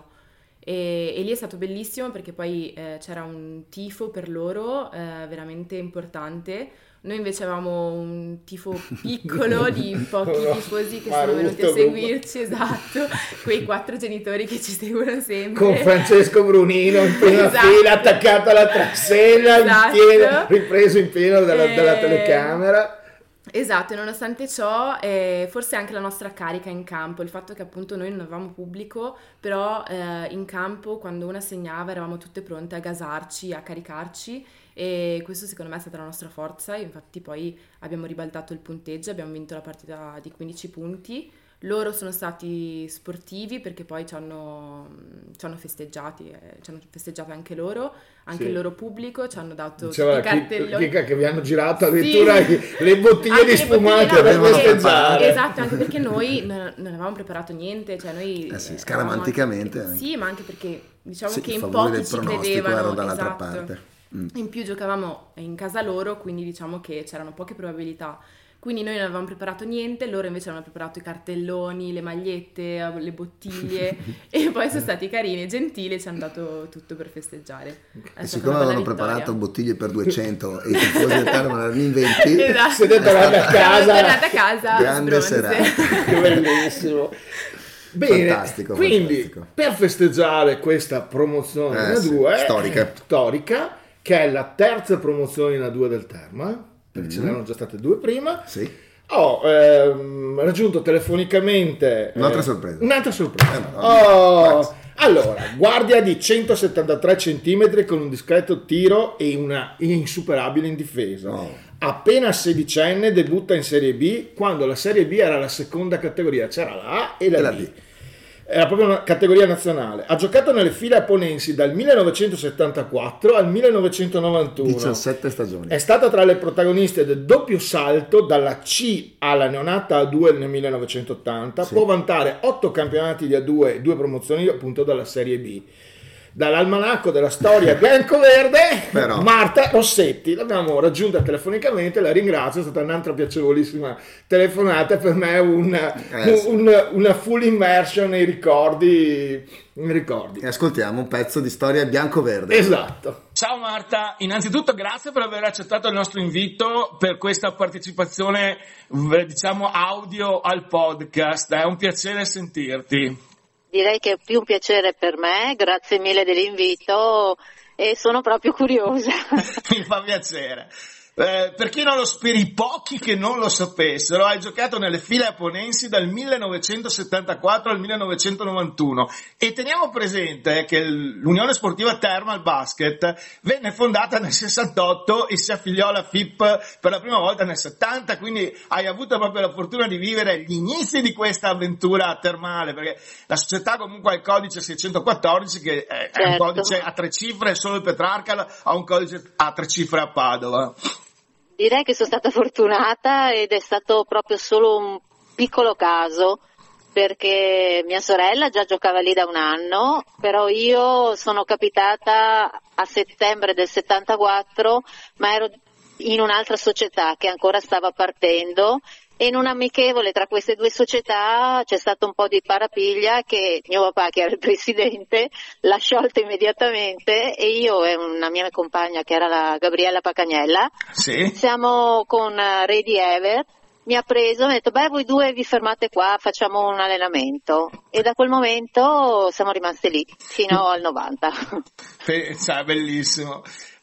Speaker 5: E, e lì è stato bellissimo perché poi eh, c'era un tifo per loro eh, veramente importante. Noi invece avevamo un tifo piccolo di pochi
Speaker 2: No,
Speaker 5: tifosi che
Speaker 2: ma
Speaker 5: sono venuti a
Speaker 2: Rusto,
Speaker 5: seguirci, esatto, quei quattro genitori che ci seguono sempre.
Speaker 2: Con Francesco Brunino in prima
Speaker 5: Esatto.
Speaker 2: fila, attaccato alla trassella,
Speaker 5: Esatto.
Speaker 2: in pieno, ripreso in pieno dalla,
Speaker 5: Eh,
Speaker 2: dalla telecamera.
Speaker 5: Esatto, e nonostante ciò, eh, forse anche la nostra carica in campo, il fatto che appunto noi non avevamo pubblico, però eh, in campo quando una segnava eravamo tutte pronte a gasarci, a caricarci e questo secondo me è stata la nostra forza, infatti poi abbiamo ribaltato il punteggio, abbiamo vinto la partita di quindici punti. Loro sono stati sportivi perché poi ci hanno, ci hanno festeggiati, eh, ci hanno festeggiato anche loro, anche
Speaker 2: Sì.
Speaker 5: il loro pubblico, ci hanno dato
Speaker 2: Diceva
Speaker 5: tutti i
Speaker 2: chi-
Speaker 5: cartelloni.
Speaker 2: Chica che vi hanno girato addirittura
Speaker 5: Sì.
Speaker 2: i- le bottiglie
Speaker 5: Anche
Speaker 2: di
Speaker 5: le
Speaker 2: spumante
Speaker 5: bottiglie,
Speaker 2: per
Speaker 5: no,
Speaker 3: perché-
Speaker 2: festeggiare.
Speaker 5: Esatto, anche perché noi non, non avevamo preparato niente, cioè noi
Speaker 3: Eh sì,
Speaker 5: eh,
Speaker 3: scaramanticamente
Speaker 5: eravamo-
Speaker 3: anche.
Speaker 5: sì, ma anche perché diciamo
Speaker 3: Sì,
Speaker 5: che
Speaker 3: i
Speaker 5: in
Speaker 3: favori
Speaker 5: pochi
Speaker 3: del
Speaker 5: ci
Speaker 3: pronostico
Speaker 5: credevano,
Speaker 3: erano dall'altra
Speaker 5: esatto.
Speaker 3: parte. Mm.
Speaker 5: In più giocavamo in casa loro, quindi diciamo che c'erano poche probabilità. Quindi noi non avevamo preparato niente, loro invece avevano preparato i cartelloni, le magliette, le bottiglie e poi sono stati carini e gentili e ci hanno dato tutto per festeggiare. È
Speaker 3: E
Speaker 5: stata
Speaker 3: siccome
Speaker 5: una bella
Speaker 3: avevano
Speaker 5: vittoria.
Speaker 3: preparato bottiglie per duecento e i tifosi del Teramo erano in venti,
Speaker 5: Esatto.
Speaker 2: Siete tornati a
Speaker 5: Siamo
Speaker 2: casa.
Speaker 5: tornati a casa
Speaker 3: grande
Speaker 5: sbronze.
Speaker 3: serata.
Speaker 2: Che bellissimo. Bene,
Speaker 3: Fantastico,
Speaker 2: quindi
Speaker 3: fantastico.
Speaker 2: per festeggiare questa promozione
Speaker 3: Eh
Speaker 2: in A due
Speaker 3: sì, storica.
Speaker 2: eh, storica, che è la terza promozione in A due del Terma, perché ce
Speaker 3: Mm.
Speaker 2: n'erano già state due prima,
Speaker 3: Sì.
Speaker 2: ho ehm, raggiunto telefonicamente
Speaker 3: Un'altra
Speaker 2: eh,
Speaker 3: sorpresa.
Speaker 2: Un'altra sorpresa.
Speaker 3: Eh, no,
Speaker 2: Oh,
Speaker 3: Max.
Speaker 2: allora, guardia di centosettantatré centimetri con un discreto tiro e una insuperabile in difesa.
Speaker 3: Oh.
Speaker 2: Appena sedicenne debutta in Serie B, quando la Serie B era la seconda categoria, c'era la A e la,
Speaker 3: E la
Speaker 2: B.
Speaker 3: B.
Speaker 2: Era proprio una categoria nazionale. Ha giocato nelle file aponensi dal millenovecentosettantaquattro al millenovecentonovantuno.
Speaker 3: diciassette stagioni.
Speaker 2: È stata tra le protagoniste del doppio salto dalla C alla neonata A due nel millenovecentottanta.
Speaker 3: Sì.
Speaker 2: Può vantare otto campionati di A due e due promozioni appunto dalla Serie B. Dall'almanacco della storia bianco-verde,
Speaker 3: Però.
Speaker 2: Marta Rossetti. L'abbiamo raggiunta telefonicamente, la ringrazio, è stata un'altra piacevolissima telefonata. Per me un,
Speaker 3: Eh, sì.
Speaker 2: un- una full immersion nei ricordi. Nei ricordi.
Speaker 3: E ascoltiamo un pezzo di storia bianco-verde.
Speaker 2: Esatto.
Speaker 8: Ciao Marta, innanzitutto grazie per aver accettato il nostro invito per questa partecipazione, v- diciamo, audio al podcast. È un piacere sentirti.
Speaker 9: Direi che è più un piacere per me, grazie mille dell'invito e sono proprio curiosa.
Speaker 8: Mi fa piacere. Eh, per chi non lo per i pochi che non lo sapessero, hai giocato nelle file aponensi dal millenovecentosettantaquattro al millenovecentonovantuno e teniamo presente che l'Unione Sportiva Thermal Basket venne fondata nel sessantotto e si affiliò alla F I P per la prima volta nel settanta, quindi hai avuto proprio la fortuna di vivere gli inizi di questa avventura termale, perché la società comunque ha il codice seicentoquattordici che è, è un
Speaker 9: Certo.
Speaker 8: codice a tre cifre, solo il Petrarca ha un codice a tre cifre a Padova.
Speaker 9: Direi che sono stata fortunata ed è stato proprio solo un piccolo caso perché mia sorella già giocava lì da un anno, però io sono capitata a settembre del settantaquattro, ma ero in un'altra società che ancora stava partendo e in un amichevole tra queste due società c'è stato un po' di parapiglia che mio papà, che era il presidente, l'ha sciolta immediatamente e io e una mia compagna che era la Gabriella Pacagnella
Speaker 8: Sì?
Speaker 9: siamo con eh, Lady Ever, mi ha preso e mi ha detto beh voi due vi fermate qua, facciamo un allenamento e da quel momento siamo rimasti lì fino al novanta.
Speaker 8: Fe- cioè, bellissimo.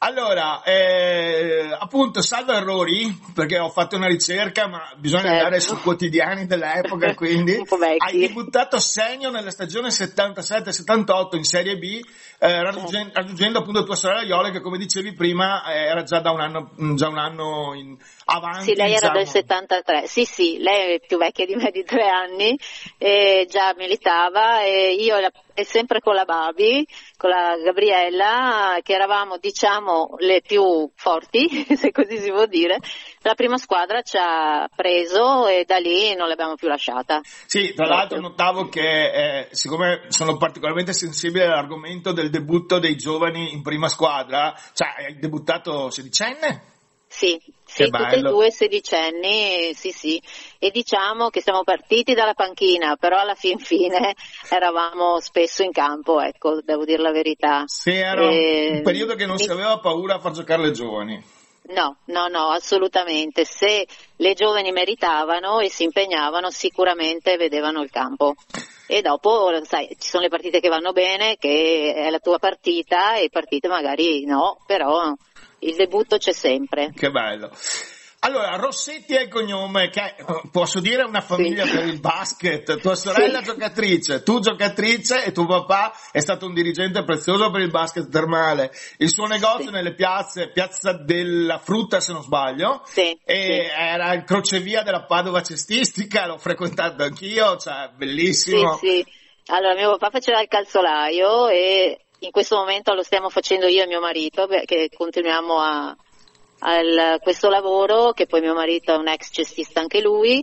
Speaker 8: Allora, eh, appunto, salvo errori, perché ho fatto una ricerca, ma bisogna
Speaker 9: Certo.
Speaker 8: andare su quotidiani dell'epoca, quindi
Speaker 9: Un po' vecchi.
Speaker 8: hai debuttato senior nella stagione settantasette settantotto in Serie B, eh, raggiungendo, raggiungendo appunto tua sorella Iole, che come dicevi prima eh, era già da un anno, già un anno in, avanti.
Speaker 9: Sì, lei era
Speaker 8: diciamo.
Speaker 9: del settantatré, sì sì, lei è più vecchia di me di tre anni, e già militava, e io la- e sempre con la Babi, con la Gabriella, che eravamo diciamo le più forti, se così si può dire. La prima squadra ci ha preso e da lì non l'abbiamo più lasciata.
Speaker 8: Sì, tra l'altro notavo che eh, siccome sono particolarmente sensibile all'argomento del debutto dei giovani in prima squadra, cioè hai debuttato sedicenne?
Speaker 9: Sì, sì,
Speaker 8: Che
Speaker 9: tutte e
Speaker 8: bello.
Speaker 9: due sedicenni, sì sì, e diciamo che siamo partiti dalla panchina, però alla fin fine eravamo spesso in campo, ecco, devo dire la verità.
Speaker 8: Sì, era
Speaker 9: Eh,
Speaker 8: un periodo che non
Speaker 9: mi-
Speaker 8: si aveva paura a far giocare le giovani.
Speaker 9: No, no, no, assolutamente. Se le giovani meritavano e si impegnavano, sicuramente vedevano il campo. E dopo, sai, ci sono le partite che vanno bene, che è la tua partita, e partite magari no, però il debutto c'è sempre.
Speaker 8: Che bello. Allora, Rossetti è il cognome, che eh, posso dire è una famiglia
Speaker 9: Sì.
Speaker 8: per il basket. Tua sorella
Speaker 9: Sì.
Speaker 8: giocatrice, tu giocatrice, e tuo papà è stato un dirigente prezioso per il basket termale. Il suo negozio
Speaker 9: Sì.
Speaker 8: nelle piazze, Piazza della Frutta se non sbaglio,
Speaker 9: Sì,
Speaker 8: e
Speaker 9: sì.
Speaker 8: era il crocevia della Padova cestistica, l'ho frequentato anch'io, cioè
Speaker 9: Sì,
Speaker 8: bellissimo.
Speaker 9: sì. Allora, mio papà faceva il calzolaio e in questo momento lo stiamo facendo io e mio marito, perché continuiamo a, al, questo lavoro, che poi mio marito è un ex cestista anche lui.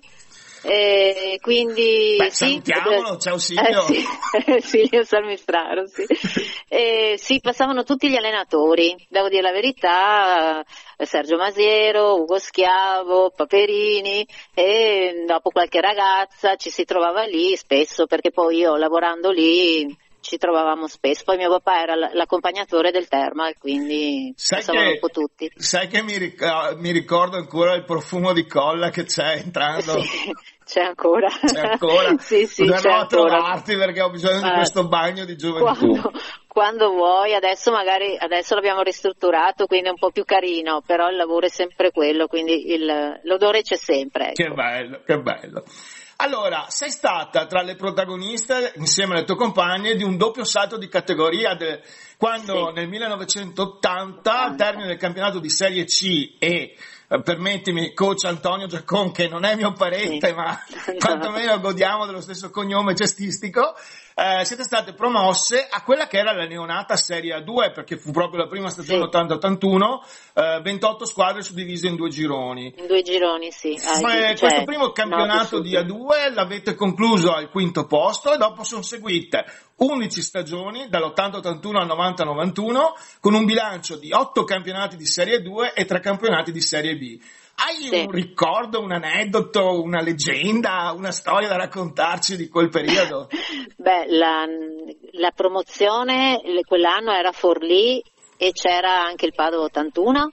Speaker 9: E quindi
Speaker 8: Beh,
Speaker 9: sì,
Speaker 8: salutiamolo, ciao Silvio.
Speaker 9: eh, sì, Silvio Salmistraro, sì. E, sì, passavano tutti gli allenatori, devo dire la verità, eh, Sergio Masiero, Ugo Schiavo, Paperini, e dopo qualche ragazza ci si trovava lì spesso, perché poi io lavorando lì ci trovavamo spesso. Poi mio papà era l- l'accompagnatore del Thermal, quindi
Speaker 8: Sai
Speaker 9: passavano
Speaker 8: che,
Speaker 9: un po' tutti.
Speaker 8: sai che mi, ric- mi ricordo ancora il profumo di colla che c'è entrando.
Speaker 9: Sì, c'è ancora.
Speaker 8: C'è ancora?
Speaker 9: Sì, sì,
Speaker 8: Verrò
Speaker 9: c'è
Speaker 8: a
Speaker 9: ancora.
Speaker 8: trovarti perché ho bisogno di
Speaker 9: Eh,
Speaker 8: questo bagno di gioventù.
Speaker 9: Quando, quando vuoi, adesso magari adesso l'abbiamo ristrutturato, quindi è un po' più carino, però il lavoro è sempre quello, quindi il, l'odore c'è sempre. Ecco.
Speaker 8: Che bello, che bello. Allora, sei stata tra le protagoniste, insieme alle tue compagne, di un doppio salto di categoria de- quando
Speaker 9: Sì.
Speaker 8: nel millenovecentottanta, al termine del campionato di Serie C, e eh, permettimi, coach Antonio Giaccon, che non è mio parente,
Speaker 9: Sì.
Speaker 8: ma
Speaker 9: No.
Speaker 8: quantomeno godiamo dello stesso cognome cestistico, eh, siete state promosse a quella che era la neonata Serie A due, perché fu proprio la prima stagione
Speaker 9: Sì.
Speaker 8: ottanta ottantuno, eh, ventotto squadre suddivise in due gironi.
Speaker 9: In due gironi, sì. Ah,
Speaker 8: Ma,
Speaker 9: cioè,
Speaker 8: questo primo
Speaker 9: nord e
Speaker 8: campionato
Speaker 9: sud.
Speaker 8: di A due l'avete concluso al quinto posto, e dopo sono seguite undici stagioni dall'ottanta ottantuno al novanta novantuno, con un bilancio di otto campionati di Serie due e tre campionati di Serie B. Hai
Speaker 9: Sì.
Speaker 8: un ricordo, un aneddoto, una leggenda, una storia da raccontarci di quel periodo?
Speaker 9: Beh, la, la promozione le- quell'anno era Forlì e c'era anche il Padova ottantuno.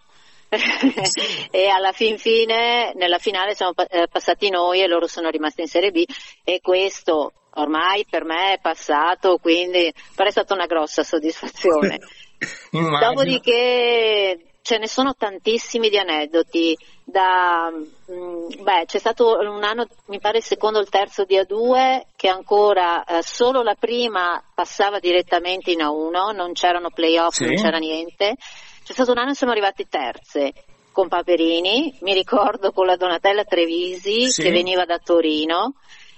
Speaker 9: E alla fin fine, nella finale siamo pa- eh, passati noi e loro sono rimasti in Serie B, e questo ormai per me è passato, quindi però è stata una grossa soddisfazione.
Speaker 8: Immagino.
Speaker 9: Dopodiché ce ne sono tantissimi di aneddoti. Da, mh, beh, c'è stato un anno, mi pare il secondo o il terzo di A due, che ancora eh, solo la prima passava direttamente in A uno, non c'erano playoff,
Speaker 8: Sì.
Speaker 9: non c'era niente. C'è stato un anno e siamo arrivati terze con Paperini, mi ricordo con la Donatella Trevisi,
Speaker 8: Sì.
Speaker 9: che veniva da Torino.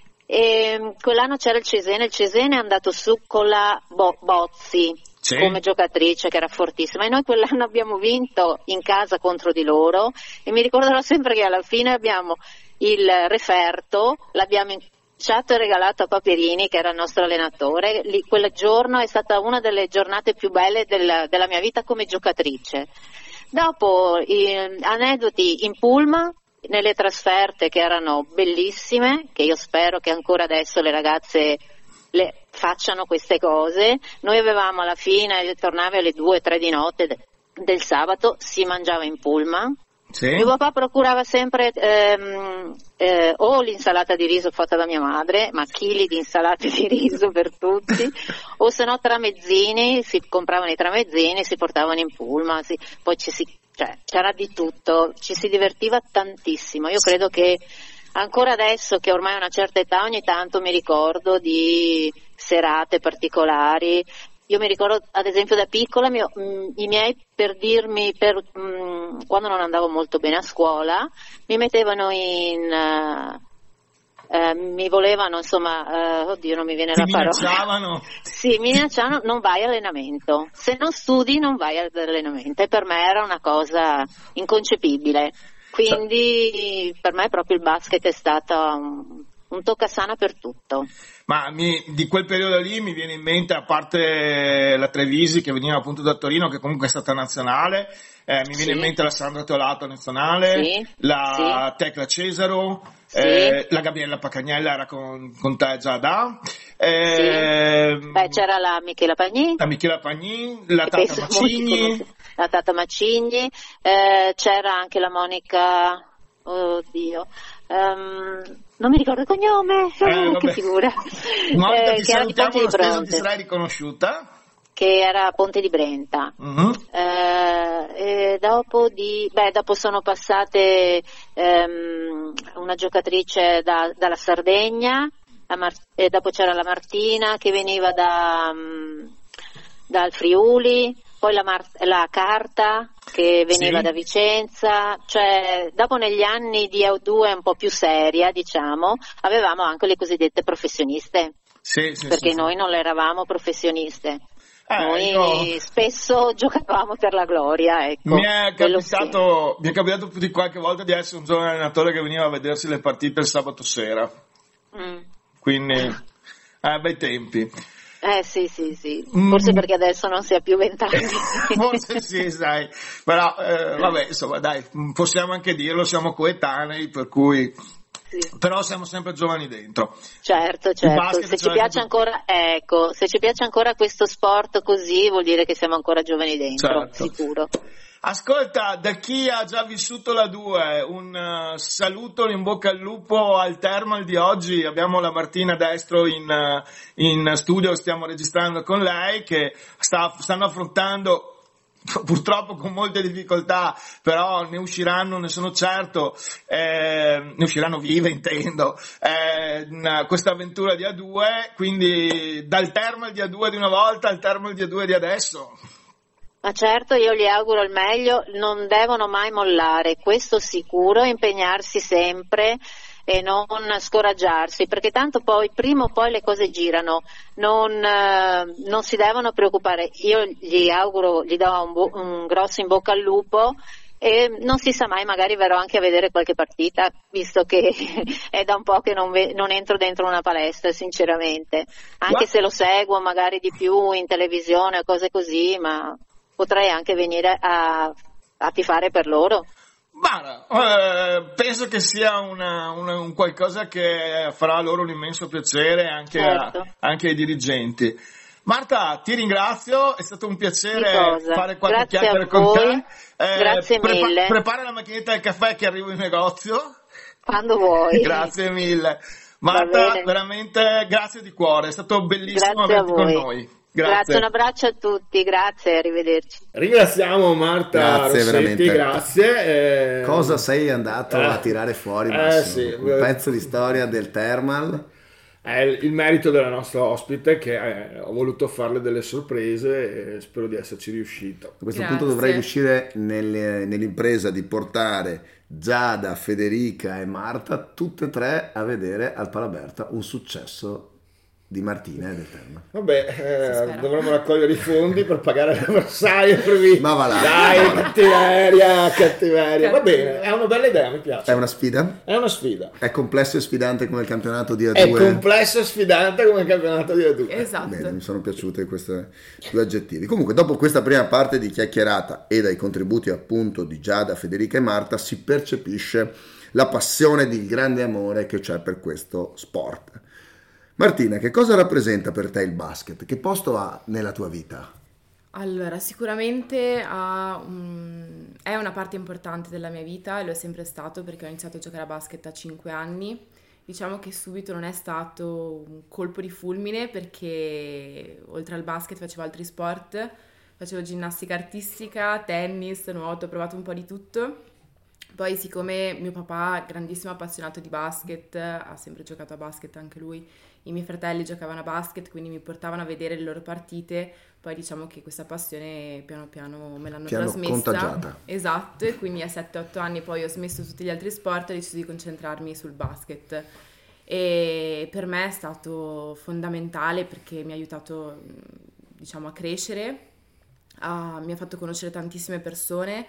Speaker 9: E quell'anno c'era il Cesena, il Cesena è andato su con la Bo- Bozzi
Speaker 8: Sì.
Speaker 9: come giocatrice, che era fortissima, e noi quell'anno abbiamo vinto in casa contro di loro, e mi ricorderò sempre che alla fine abbiamo il referto, l'abbiamo inciato e regalato a Paperini, che era il nostro allenatore. Lì, quel giorno è stata una delle giornate più belle del, della mia vita come giocatrice. Dopo eh, aneddoti in pullman, nelle trasferte, che erano bellissime, che io spero che ancora adesso le ragazze le facciano queste cose. Noi avevamo alla fine, tornavi alle due tre di notte de- del sabato, si mangiava in pullman,
Speaker 8: Sì.
Speaker 9: Mio papà procurava sempre ehm, eh, o l'insalata di riso fatta da mia madre, ma chili di insalate di riso per tutti, o se no tramezzini, si compravano i tramezzini, si portavano in pullman, si, poi ci si, cioè, c'era di tutto, ci si divertiva tantissimo. Io credo che ancora adesso, che ormai ho una certa età, ogni tanto mi ricordo di serate particolari. Io mi ricordo, ad esempio, da piccola, mio, mh, i miei, per dirmi, per, mh, quando non andavo molto bene a scuola, mi mettevano in... Uh, uh, mi volevano, insomma, uh, oddio, non mi viene
Speaker 8: Ti
Speaker 9: la parola.
Speaker 8: minacciavano?
Speaker 9: Sì, mi minacciavano, non vai all'allenamento. Se non studi, non vai all'allenamento. E per me era una cosa inconcepibile. Quindi, per me proprio il basket è stato un, un toccasana per tutto.
Speaker 8: Ma mi, di quel periodo lì mi viene in mente, a parte la Trevisi che veniva appunto da Torino, che comunque è stata nazionale, eh, mi viene
Speaker 9: Sì.
Speaker 8: in mente la Sandra Teolato nazionale,
Speaker 9: Sì.
Speaker 8: la Tecla Cesaro,
Speaker 9: Sì.
Speaker 8: eh, la Gabriella Pacagnella era con, con te già da, eh,
Speaker 9: Beh, c'era la Michela Pagni,
Speaker 8: la Michela Pagnin, la
Speaker 9: che
Speaker 8: Tata
Speaker 9: penso molti
Speaker 8: Macigni,
Speaker 9: conoscono. La Tata Macigni, eh, c'era anche la Monica, oddio, ehm, non mi ricordo il cognome,
Speaker 8: Eh,
Speaker 9: che
Speaker 8: vabbè.
Speaker 9: figura,
Speaker 8: Monica,
Speaker 9: Eh,
Speaker 8: ti
Speaker 9: che era di
Speaker 8: salutiamo,
Speaker 9: Ponte di
Speaker 8: lo stesso ti
Speaker 9: Bronte,
Speaker 8: sarai riconosciuta.
Speaker 9: che era Ponte di Brenta.
Speaker 8: Mhm.
Speaker 9: Eh, e dopo di, beh, dopo sono passate ehm, una giocatrice da- dalla Sardegna, la Mar- e dopo c'era la Martina che veniva da, mm, dal Friuli, poi la, Mar- la Carta che veniva
Speaker 8: Sì.
Speaker 9: da Vicenza, cioè dopo negli anni di A due un po' più seria, diciamo, avevamo anche le cosiddette professioniste,
Speaker 8: Sì, sì,
Speaker 9: perché
Speaker 8: sì, sì.
Speaker 9: noi non eravamo professioniste.
Speaker 8: Eh,
Speaker 9: Noi
Speaker 8: io-
Speaker 9: spesso giocavamo per la gloria, ecco.
Speaker 8: Mi è,
Speaker 9: quello sì.
Speaker 8: capitato, mi è capitato più di qualche volta di essere un giovane allenatore che veniva a vedersi le partite il sabato sera,
Speaker 9: Mm.
Speaker 8: quindi eh, bei tempi.
Speaker 9: Eh sì, sì, sì.
Speaker 8: Mm.
Speaker 9: Forse perché adesso non si ha più vent'anni.
Speaker 8: Forse sì, sai, però eh, vabbè, insomma, dai, possiamo anche dirlo, siamo coetanei, per cui
Speaker 9: Sì.
Speaker 8: però siamo sempre giovani dentro.
Speaker 9: Certo,
Speaker 8: Il
Speaker 9: certo.
Speaker 8: basket
Speaker 9: Se
Speaker 8: ce
Speaker 9: ci
Speaker 8: l'ha
Speaker 9: piace
Speaker 8: sempre-
Speaker 9: ancora, ecco, se ci piace ancora questo sport così, vuol dire che siamo ancora giovani dentro,
Speaker 8: Certo.
Speaker 9: sicuro.
Speaker 8: Ascolta, da chi ha già vissuto la due, un uh, saluto, un in bocca al lupo al Thermal di oggi. Abbiamo la Martina Destro in, uh, in studio, stiamo registrando con lei, che sta, stanno affrontando purtroppo con molte difficoltà, però ne usciranno, ne sono certo, eh, ne usciranno vive, intendo, eh, n- questa avventura di A due, quindi dal Thermal di A due di una volta al Thermal di A due di adesso.
Speaker 9: Ma certo, io gli auguro il meglio, non devono mai mollare, questo sicuro, impegnarsi sempre e non scoraggiarsi, perché tanto poi, prima o poi le cose girano, non, eh, non si devono preoccupare. Io gli auguro, gli do un, bo- un grosso in bocca al lupo e non si sa mai, magari verrò anche a vedere qualche partita, visto che è da un po' che non, ve- non entro dentro una palestra, sinceramente, anche
Speaker 8: Gua-
Speaker 9: se lo seguo magari di più in televisione o cose così, ma potrei anche venire a, a tifare per loro.
Speaker 8: Guarda, eh, penso che sia una, una- un qualcosa che farà loro un immenso piacere anche,
Speaker 9: Certo.
Speaker 8: a- anche ai dirigenti. Marta, ti ringrazio, è stato un piacere
Speaker 9: Di cosa?
Speaker 8: fare qualche
Speaker 9: Grazie
Speaker 8: chiacchiera
Speaker 9: a
Speaker 8: con
Speaker 9: voi.
Speaker 8: te. Eh,
Speaker 9: Grazie mille.
Speaker 8: Prepara la macchinetta del caffè che arrivo in negozio.
Speaker 9: Quando vuoi.
Speaker 8: Grazie mille.
Speaker 9: Va
Speaker 8: Marta,
Speaker 9: bene.
Speaker 8: veramente grazie di cuore, è stato bellissimo
Speaker 9: Grazie a
Speaker 8: averti con
Speaker 9: voi.
Speaker 8: noi.
Speaker 9: Grazie,
Speaker 8: Grazie.
Speaker 9: un abbraccio a tutti, grazie, arrivederci.
Speaker 2: Ringraziamo Marta
Speaker 3: Grazie,
Speaker 2: Rossetti,
Speaker 3: veramente.
Speaker 2: grazie. eh,
Speaker 3: Cosa sei andato
Speaker 2: eh,
Speaker 3: a tirare fuori,
Speaker 2: eh,
Speaker 3: Massimo?
Speaker 2: sì.
Speaker 3: Un pezzo di storia del Thermal.
Speaker 2: È il il merito della nostra ospite che eh, ho voluto farle delle sorprese e spero di esserci riuscito.
Speaker 3: A questo
Speaker 5: Grazie.
Speaker 3: punto dovrei riuscire nelle- nell'impresa di portare Giada, Federica e Marta tutte e tre a vedere al Palaberta un successo di Martina e del Thermal.
Speaker 2: Vabbè,
Speaker 5: Si
Speaker 2: eh,
Speaker 5: spera.
Speaker 2: dovremmo raccogliere i fondi per pagare l'avversario. per vi-
Speaker 3: Ma va là.
Speaker 2: Dai, cattiveria, cattiveria. Va
Speaker 5: Cattiveria.
Speaker 2: bene, è una bella idea, mi piace.
Speaker 3: È una sfida?
Speaker 2: È una sfida.
Speaker 3: È complesso e sfidante come il campionato di A
Speaker 2: È
Speaker 3: due?
Speaker 2: complesso e sfidante come il campionato di A due.
Speaker 5: Esatto.
Speaker 3: Bene, mi sono piaciuti questi due aggettivi. Comunque, dopo questa prima parte di chiacchierata e dai contributi appunto di Giada, Federica e Marta, si percepisce la passione di grande amore che c'è per questo sport. Martina, che cosa rappresenta per te il basket? Che posto ha nella tua vita?
Speaker 5: Allora, sicuramente ha un- è una parte importante della mia vita e lo è sempre stato perché ho iniziato a giocare a basket a cinque anni. Diciamo che subito non è stato un colpo di fulmine perché oltre al basket facevo altri sport, facevo ginnastica artistica, tennis, nuoto, ho provato un po' di tutto. Poi siccome mio papà, grandissimo appassionato di basket, ha sempre giocato a basket anche lui, i miei fratelli giocavano a basket, quindi mi portavano a vedere le loro partite, poi diciamo che questa passione piano piano me l'hanno
Speaker 3: Ti hanno
Speaker 5: trasmessa.
Speaker 3: contagiata.
Speaker 5: Esatto, e quindi a sette otto anni poi ho smesso tutti gli altri sport e ho deciso di concentrarmi sul basket. E per me è stato fondamentale perché mi ha aiutato, mh, diciamo, a crescere, a- mi ha fatto conoscere tantissime persone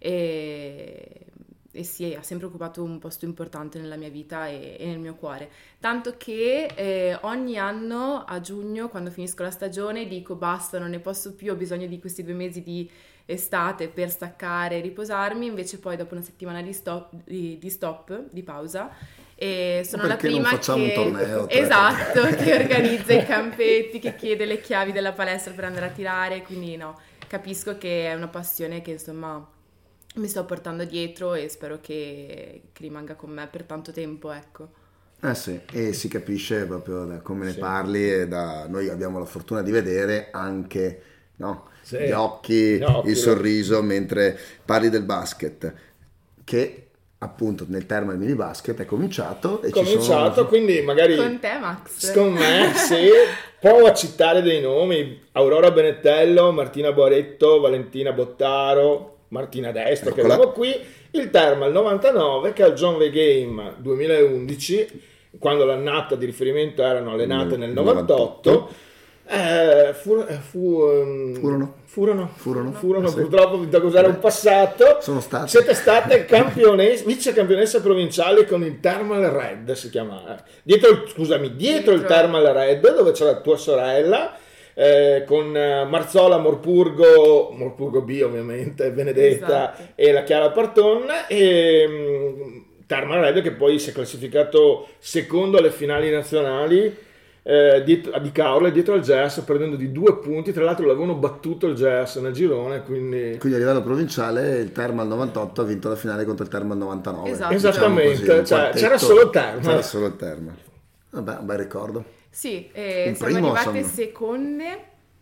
Speaker 5: e, e sì, ha sempre occupato un posto importante nella mia vita e, e nel mio cuore. Tanto che eh, ogni anno a giugno, quando finisco la stagione, dico basta, non ne posso più, ho bisogno di questi due mesi di estate per staccare e riposarmi. Invece poi dopo una settimana di stop, di, di stop, di pausa, e sono la
Speaker 3: Perché non
Speaker 5: prima
Speaker 3: facciamo
Speaker 5: che...
Speaker 3: un torneo, tre
Speaker 5: Esatto, che organizza i campetti, che chiede le chiavi della palestra per andare a tirare, quindi no, capisco che è una passione che insomma mi sto portando dietro e spero che, che rimanga con me per tanto tempo, ecco.
Speaker 3: Eh sì, e si capisce proprio da come ne parli e da noi abbiamo la fortuna di vedere anche, no,
Speaker 2: Sì.
Speaker 3: gli occhi,
Speaker 2: Gli occhi,
Speaker 3: il sorriso mentre parli del basket, che appunto nel Thermal Mini Basket è cominciato e ci
Speaker 2: Cominciato,
Speaker 3: sono...
Speaker 2: quindi magari
Speaker 5: Con te, Max?
Speaker 2: secondo me sì, provo a citare dei nomi: Aurora Benettello, Martina Boaretto, Valentina Bottaro, Martina Destro, che
Speaker 3: Eccola.
Speaker 2: abbiamo qui, il Thermal novantanove che al John Way Game duemilaundici, quando l'annata di riferimento erano le nate nel novantotto, eh, fu, eh, fu, ehm,
Speaker 3: Furono?
Speaker 2: furono,
Speaker 3: Furono?
Speaker 2: furono
Speaker 3: Eh sì.
Speaker 2: purtroppo, da usare un passato.
Speaker 3: Sono state.
Speaker 2: Siete state campionesse, vice campionesse provinciali con il Thermal Red, si chiama. Dietro, il- scusami, dietro il
Speaker 5: Dietro.
Speaker 2: Thermal Red, dove c'è la tua sorella, eh, con eh, Marzola, Morpurgo, Morpurgo B ovviamente, Benedetta
Speaker 5: Esatto.
Speaker 2: e la Chiara Parton, e mm, Thermal Red che poi si è classificato secondo alle finali nazionali, eh, dietro, di Caorle, dietro al Jazz, perdendo di due punti. Tra l'altro l'avevano battuto il Jazz nel girone, quindi
Speaker 3: Quindi a livello provinciale il Thermal novantotto ha vinto la finale contro il Thermal novantanove.
Speaker 5: Esatto.
Speaker 2: esattamente,
Speaker 3: Diciamo così, un
Speaker 2: cioè,
Speaker 3: quartetto.
Speaker 2: c'era solo il Thermal.
Speaker 3: C'era solo il Thermal. Vabbè, un bel ricordo.
Speaker 5: Sì, eh,
Speaker 3: Un
Speaker 5: siamo
Speaker 3: primo,
Speaker 5: arrivate
Speaker 3: insomma.
Speaker 5: seconde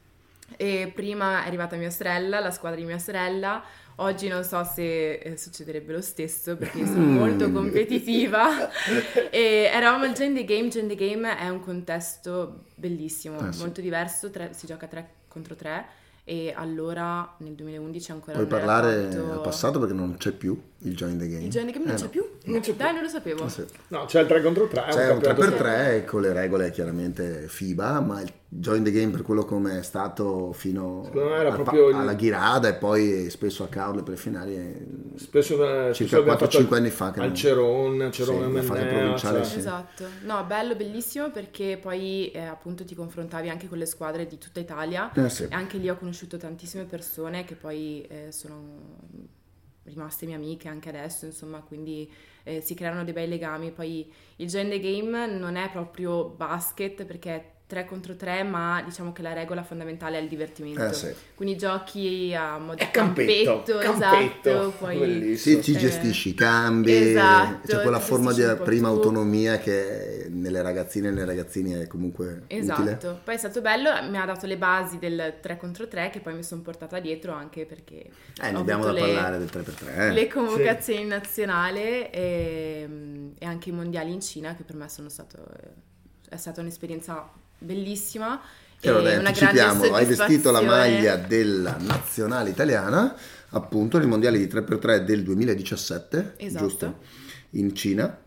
Speaker 5: e prima è arrivata mia sorella, la squadra di mia sorella. Oggi non so se eh, succederebbe lo stesso perché io sono
Speaker 3: Mm.
Speaker 5: molto competitiva e eravamo al Join the Game. Join the Game è un contesto bellissimo,
Speaker 3: Ah, sì.
Speaker 5: molto diverso, tre- si gioca tre contro tre e allora nel duemilaundici ancora
Speaker 3: Puoi
Speaker 5: non era
Speaker 3: parlare
Speaker 5: tanto...
Speaker 3: al passato perché non c'è più il Join the Game.
Speaker 5: Il Join the Game non
Speaker 3: Eh,
Speaker 5: c'è
Speaker 3: no.
Speaker 5: più?
Speaker 2: Non c'è più.
Speaker 5: Dai, non lo sapevo.
Speaker 3: Ah, sì.
Speaker 2: no, c'è il tre contro tre.
Speaker 3: C'è un tre
Speaker 2: campionato
Speaker 3: per
Speaker 2: solo.
Speaker 3: tre con le regole chiaramente FIBA, ma il Join the Game per quello come è stato fino
Speaker 2: Secondo me era
Speaker 3: al pa-
Speaker 2: proprio il-
Speaker 3: alla Ghirada e poi spesso a Caorle per le finali. è-
Speaker 2: Spesso, eh, spesso
Speaker 3: Circa
Speaker 2: abbiamo
Speaker 3: quattro
Speaker 2: fatto
Speaker 3: cinque
Speaker 2: al-
Speaker 3: anni fa che
Speaker 2: al
Speaker 3: non-
Speaker 2: Ceron, Cerone
Speaker 3: Sì, la fase
Speaker 2: Mennea,
Speaker 3: provinciale,
Speaker 2: cioè-
Speaker 3: sì.
Speaker 5: Esatto, no, bello, bellissimo perché poi eh, appunto ti confrontavi anche con le squadre di tutta Italia
Speaker 3: Eh, sì.
Speaker 5: e anche lì ho conosciuto tantissime persone che poi eh, sono rimaste mie amiche anche adesso, insomma, quindi eh, si creano dei bei legami. Poi il Join the Game non è proprio basket perché è tre contro tre, ma diciamo che la regola fondamentale è il divertimento.
Speaker 3: Eh, sì.
Speaker 5: Quindi giochi a modo
Speaker 2: È campetto,
Speaker 5: campetto,
Speaker 2: campetto,
Speaker 5: esatto, poi
Speaker 2: bellissimo.
Speaker 3: Sì, ti
Speaker 5: Eh,
Speaker 3: gestisci i cambi,
Speaker 5: esatto,
Speaker 3: c'è quella
Speaker 5: ti
Speaker 3: forma di
Speaker 5: gestisci un po'
Speaker 3: prima
Speaker 5: tu.
Speaker 3: autonomia che nelle ragazzine e nei ragazzini è comunque
Speaker 5: Esatto,
Speaker 3: utile.
Speaker 5: poi è stato bello, mi ha dato le basi del tre contro tre che poi mi sono portata dietro anche perché
Speaker 3: Eh, ne
Speaker 5: ho
Speaker 3: abbiamo da
Speaker 5: avuto le,
Speaker 3: parlare del tre per tre. Eh.
Speaker 5: le convocazioni in nazionale e, e anche i mondiali in Cina che per me sono stato, è stata un'esperienza bellissima
Speaker 3: E allora,
Speaker 5: e una grande
Speaker 3: anticipiamolo, hai vestito la
Speaker 5: soddisfazione.
Speaker 3: maglia della nazionale italiana appunto nei mondiali di tre per tre del duemiladiciassette,
Speaker 5: Esatto.
Speaker 3: giusto? In Cina,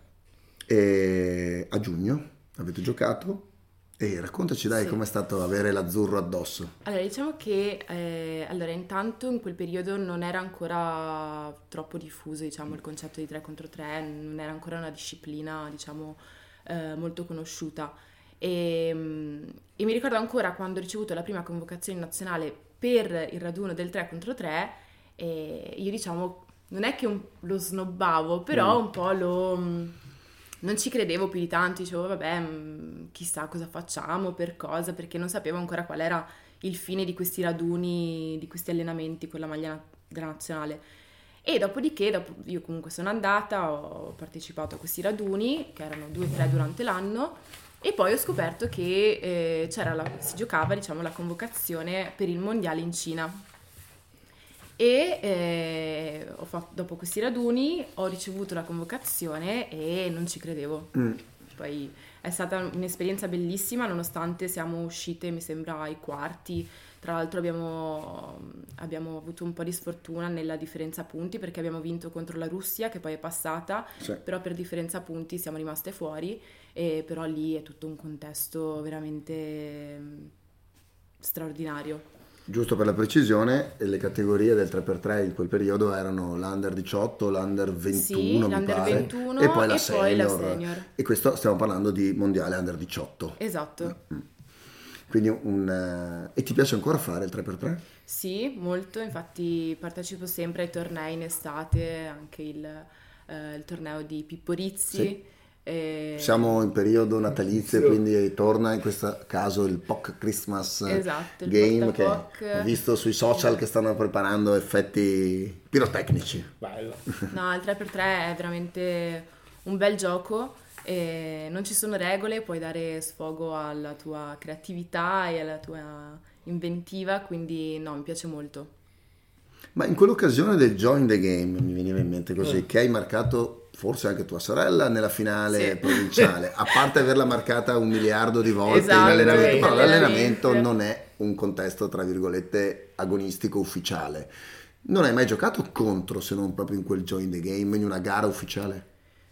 Speaker 3: e a giugno avete giocato e raccontaci dai
Speaker 5: Sì.
Speaker 3: com'è stato avere l'azzurro addosso.
Speaker 5: Allora, diciamo che eh, allora, intanto in quel periodo non era ancora troppo diffuso, diciamo, il concetto di tre contro tre, non era ancora una disciplina, diciamo, eh, molto conosciuta. E, mm, e mi ricordo ancora quando ho ricevuto la prima convocazione nazionale per il raduno del tre contro tre, e io diciamo, non è che un- lo snobbavo, però
Speaker 3: Mm.
Speaker 5: un po' lo... mm, non ci credevo più di tanto, dicevo vabbè, mm, chissà cosa facciamo, per cosa, perché non sapevo ancora qual era il fine di questi raduni, di questi allenamenti con la maglia na- della nazionale. E dopodiché, dopo, io comunque sono andata, ho partecipato a questi raduni, che erano due o tre durante l'anno, e poi ho scoperto che eh, c'era la, si giocava, diciamo, la convocazione per il mondiale in Cina. E eh, ho fatto, dopo questi raduni ho ricevuto la convocazione e non ci credevo.
Speaker 3: Mm.
Speaker 5: Poi è stata un'esperienza bellissima, nonostante siamo uscite, mi sembra, ai quarti. Tra l'altro abbiamo, abbiamo avuto un po' di sfortuna nella differenza punti, perché abbiamo vinto contro la Russia, che poi è passata,
Speaker 3: Sì.
Speaker 5: però per differenza punti siamo rimaste fuori, e però lì è tutto un contesto veramente mm, straordinario.
Speaker 3: Giusto per la precisione, le categorie del tre per tre in quel periodo erano l'Under diciotto, l'Under ventuno,
Speaker 5: Sì,
Speaker 3: mi
Speaker 5: l'Under
Speaker 3: pare,
Speaker 5: ventuno
Speaker 3: e poi la
Speaker 5: e
Speaker 3: senior.
Speaker 5: poi la senior.
Speaker 3: E questo stiamo parlando di mondiale Under diciotto.
Speaker 5: Esatto.
Speaker 3: Quindi un... eh, E ti piace ancora fare il tre per tre?
Speaker 5: Sì, molto, infatti partecipo sempre ai tornei in estate, anche il, eh, il torneo di Pippo Rizzi.
Speaker 3: Sì.
Speaker 5: e-
Speaker 3: Siamo in periodo natalizio,
Speaker 2: Sì.
Speaker 3: quindi torna in questo caso il P O C Christmas
Speaker 5: Esatto, il
Speaker 3: Game, che
Speaker 5: porta-P O C.
Speaker 3: ho visto sui social che stanno preparando effetti pirotecnici.
Speaker 2: Bello.
Speaker 5: No, il tre per tre è veramente un bel gioco, e non ci sono regole, puoi dare sfogo alla tua creatività e alla tua inventiva, quindi no, mi piace molto.
Speaker 3: Ma in quell'occasione del Join the Game, mi veniva in mente così, che hai marcato forse anche tua sorella nella finale
Speaker 5: Sì.
Speaker 3: provinciale, a parte averla marcata un miliardo di volte
Speaker 5: Esatto,
Speaker 3: in allenamento,
Speaker 5: in
Speaker 3: però l'allenamento
Speaker 5: allenamento.
Speaker 3: non è un contesto tra virgolette agonistico ufficiale. Non hai mai giocato contro, se non proprio in quel Join the Game, in una gara ufficiale?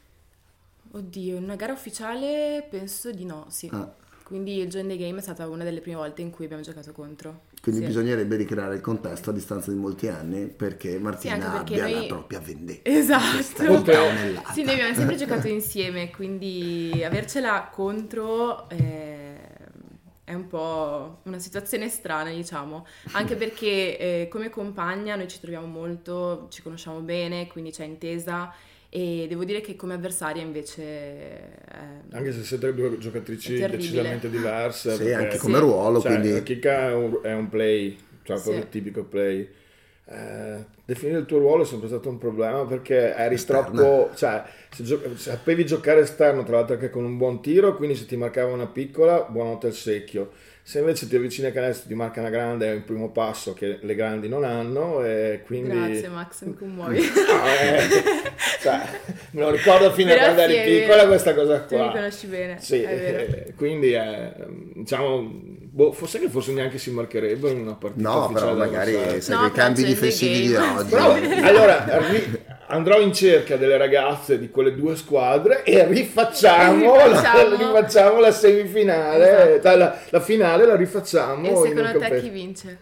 Speaker 5: Oddio, in una gara ufficiale penso di no, sì.
Speaker 3: Ah.
Speaker 5: Quindi il Join the Game è stata una delle prime volte in cui abbiamo giocato contro.
Speaker 3: Quindi
Speaker 5: Sì.
Speaker 3: bisognerebbe ricreare il contesto a distanza di molti anni perché Martina
Speaker 5: Sì, anche perché
Speaker 3: abbia
Speaker 5: noi-
Speaker 3: la propria vendetta.
Speaker 5: Esatto.
Speaker 3: Questa è un caonellata.
Speaker 5: Sì, noi abbiamo sempre giocato insieme, quindi avercela contro eh, è un po' una situazione strana, diciamo. Anche perché eh, come compagna noi ci troviamo molto, ci conosciamo bene, quindi c'è intesa. E devo dire che come avversaria invece eh,
Speaker 2: Anche se siete due giocatrici
Speaker 5: È terribile.
Speaker 2: decisamente diverse.
Speaker 3: Sì,
Speaker 2: perché-
Speaker 3: anche
Speaker 5: Sì.
Speaker 3: come ruolo,
Speaker 2: Cioè,
Speaker 3: quindi
Speaker 2: Kika è un, è un play, cioè
Speaker 5: Sì.
Speaker 2: proprio il tipico play. Eh, definire il tuo ruolo è sempre stato un problema perché eri
Speaker 3: Esterna.
Speaker 2: troppo, cioè se gio- sapevi giocare esterno, tra l'altro anche con un buon tiro, quindi se ti marcava una piccola, buonanotte al secchio. Se invece ti avvicini a canestro, ti marca una grande, è il primo passo che le grandi non hanno, e quindi...
Speaker 5: grazie Max, mi commuovi.
Speaker 2: No, eh, cioè, me lo ricordo fino a
Speaker 5: Però
Speaker 2: quando
Speaker 5: sì,
Speaker 2: eri
Speaker 5: è vero.
Speaker 2: piccola questa cosa
Speaker 5: Tu
Speaker 2: qua.
Speaker 5: mi conosci bene,
Speaker 2: Sì,
Speaker 5: è vero.
Speaker 2: eh, quindi è, diciamo, boh, forse che forse neanche si marcherebbero in una partita
Speaker 3: no, però
Speaker 2: ufficiale
Speaker 3: magari
Speaker 2: d'avversario.
Speaker 3: sai
Speaker 5: No,
Speaker 3: che i
Speaker 5: però
Speaker 3: cambi
Speaker 5: c'è il
Speaker 3: difensivi di
Speaker 5: game.
Speaker 3: oggi.
Speaker 2: Però allora ri- andrò in cerca delle ragazze di quelle due squadre e rifacciamo,
Speaker 5: E
Speaker 2: la,
Speaker 5: rifacciamo.
Speaker 2: rifacciamo la semifinale,
Speaker 5: Esatto.
Speaker 2: cioè la, la finale la rifacciamo.
Speaker 5: E
Speaker 2: in
Speaker 5: secondo
Speaker 2: un
Speaker 5: te
Speaker 2: campe-
Speaker 5: chi vince?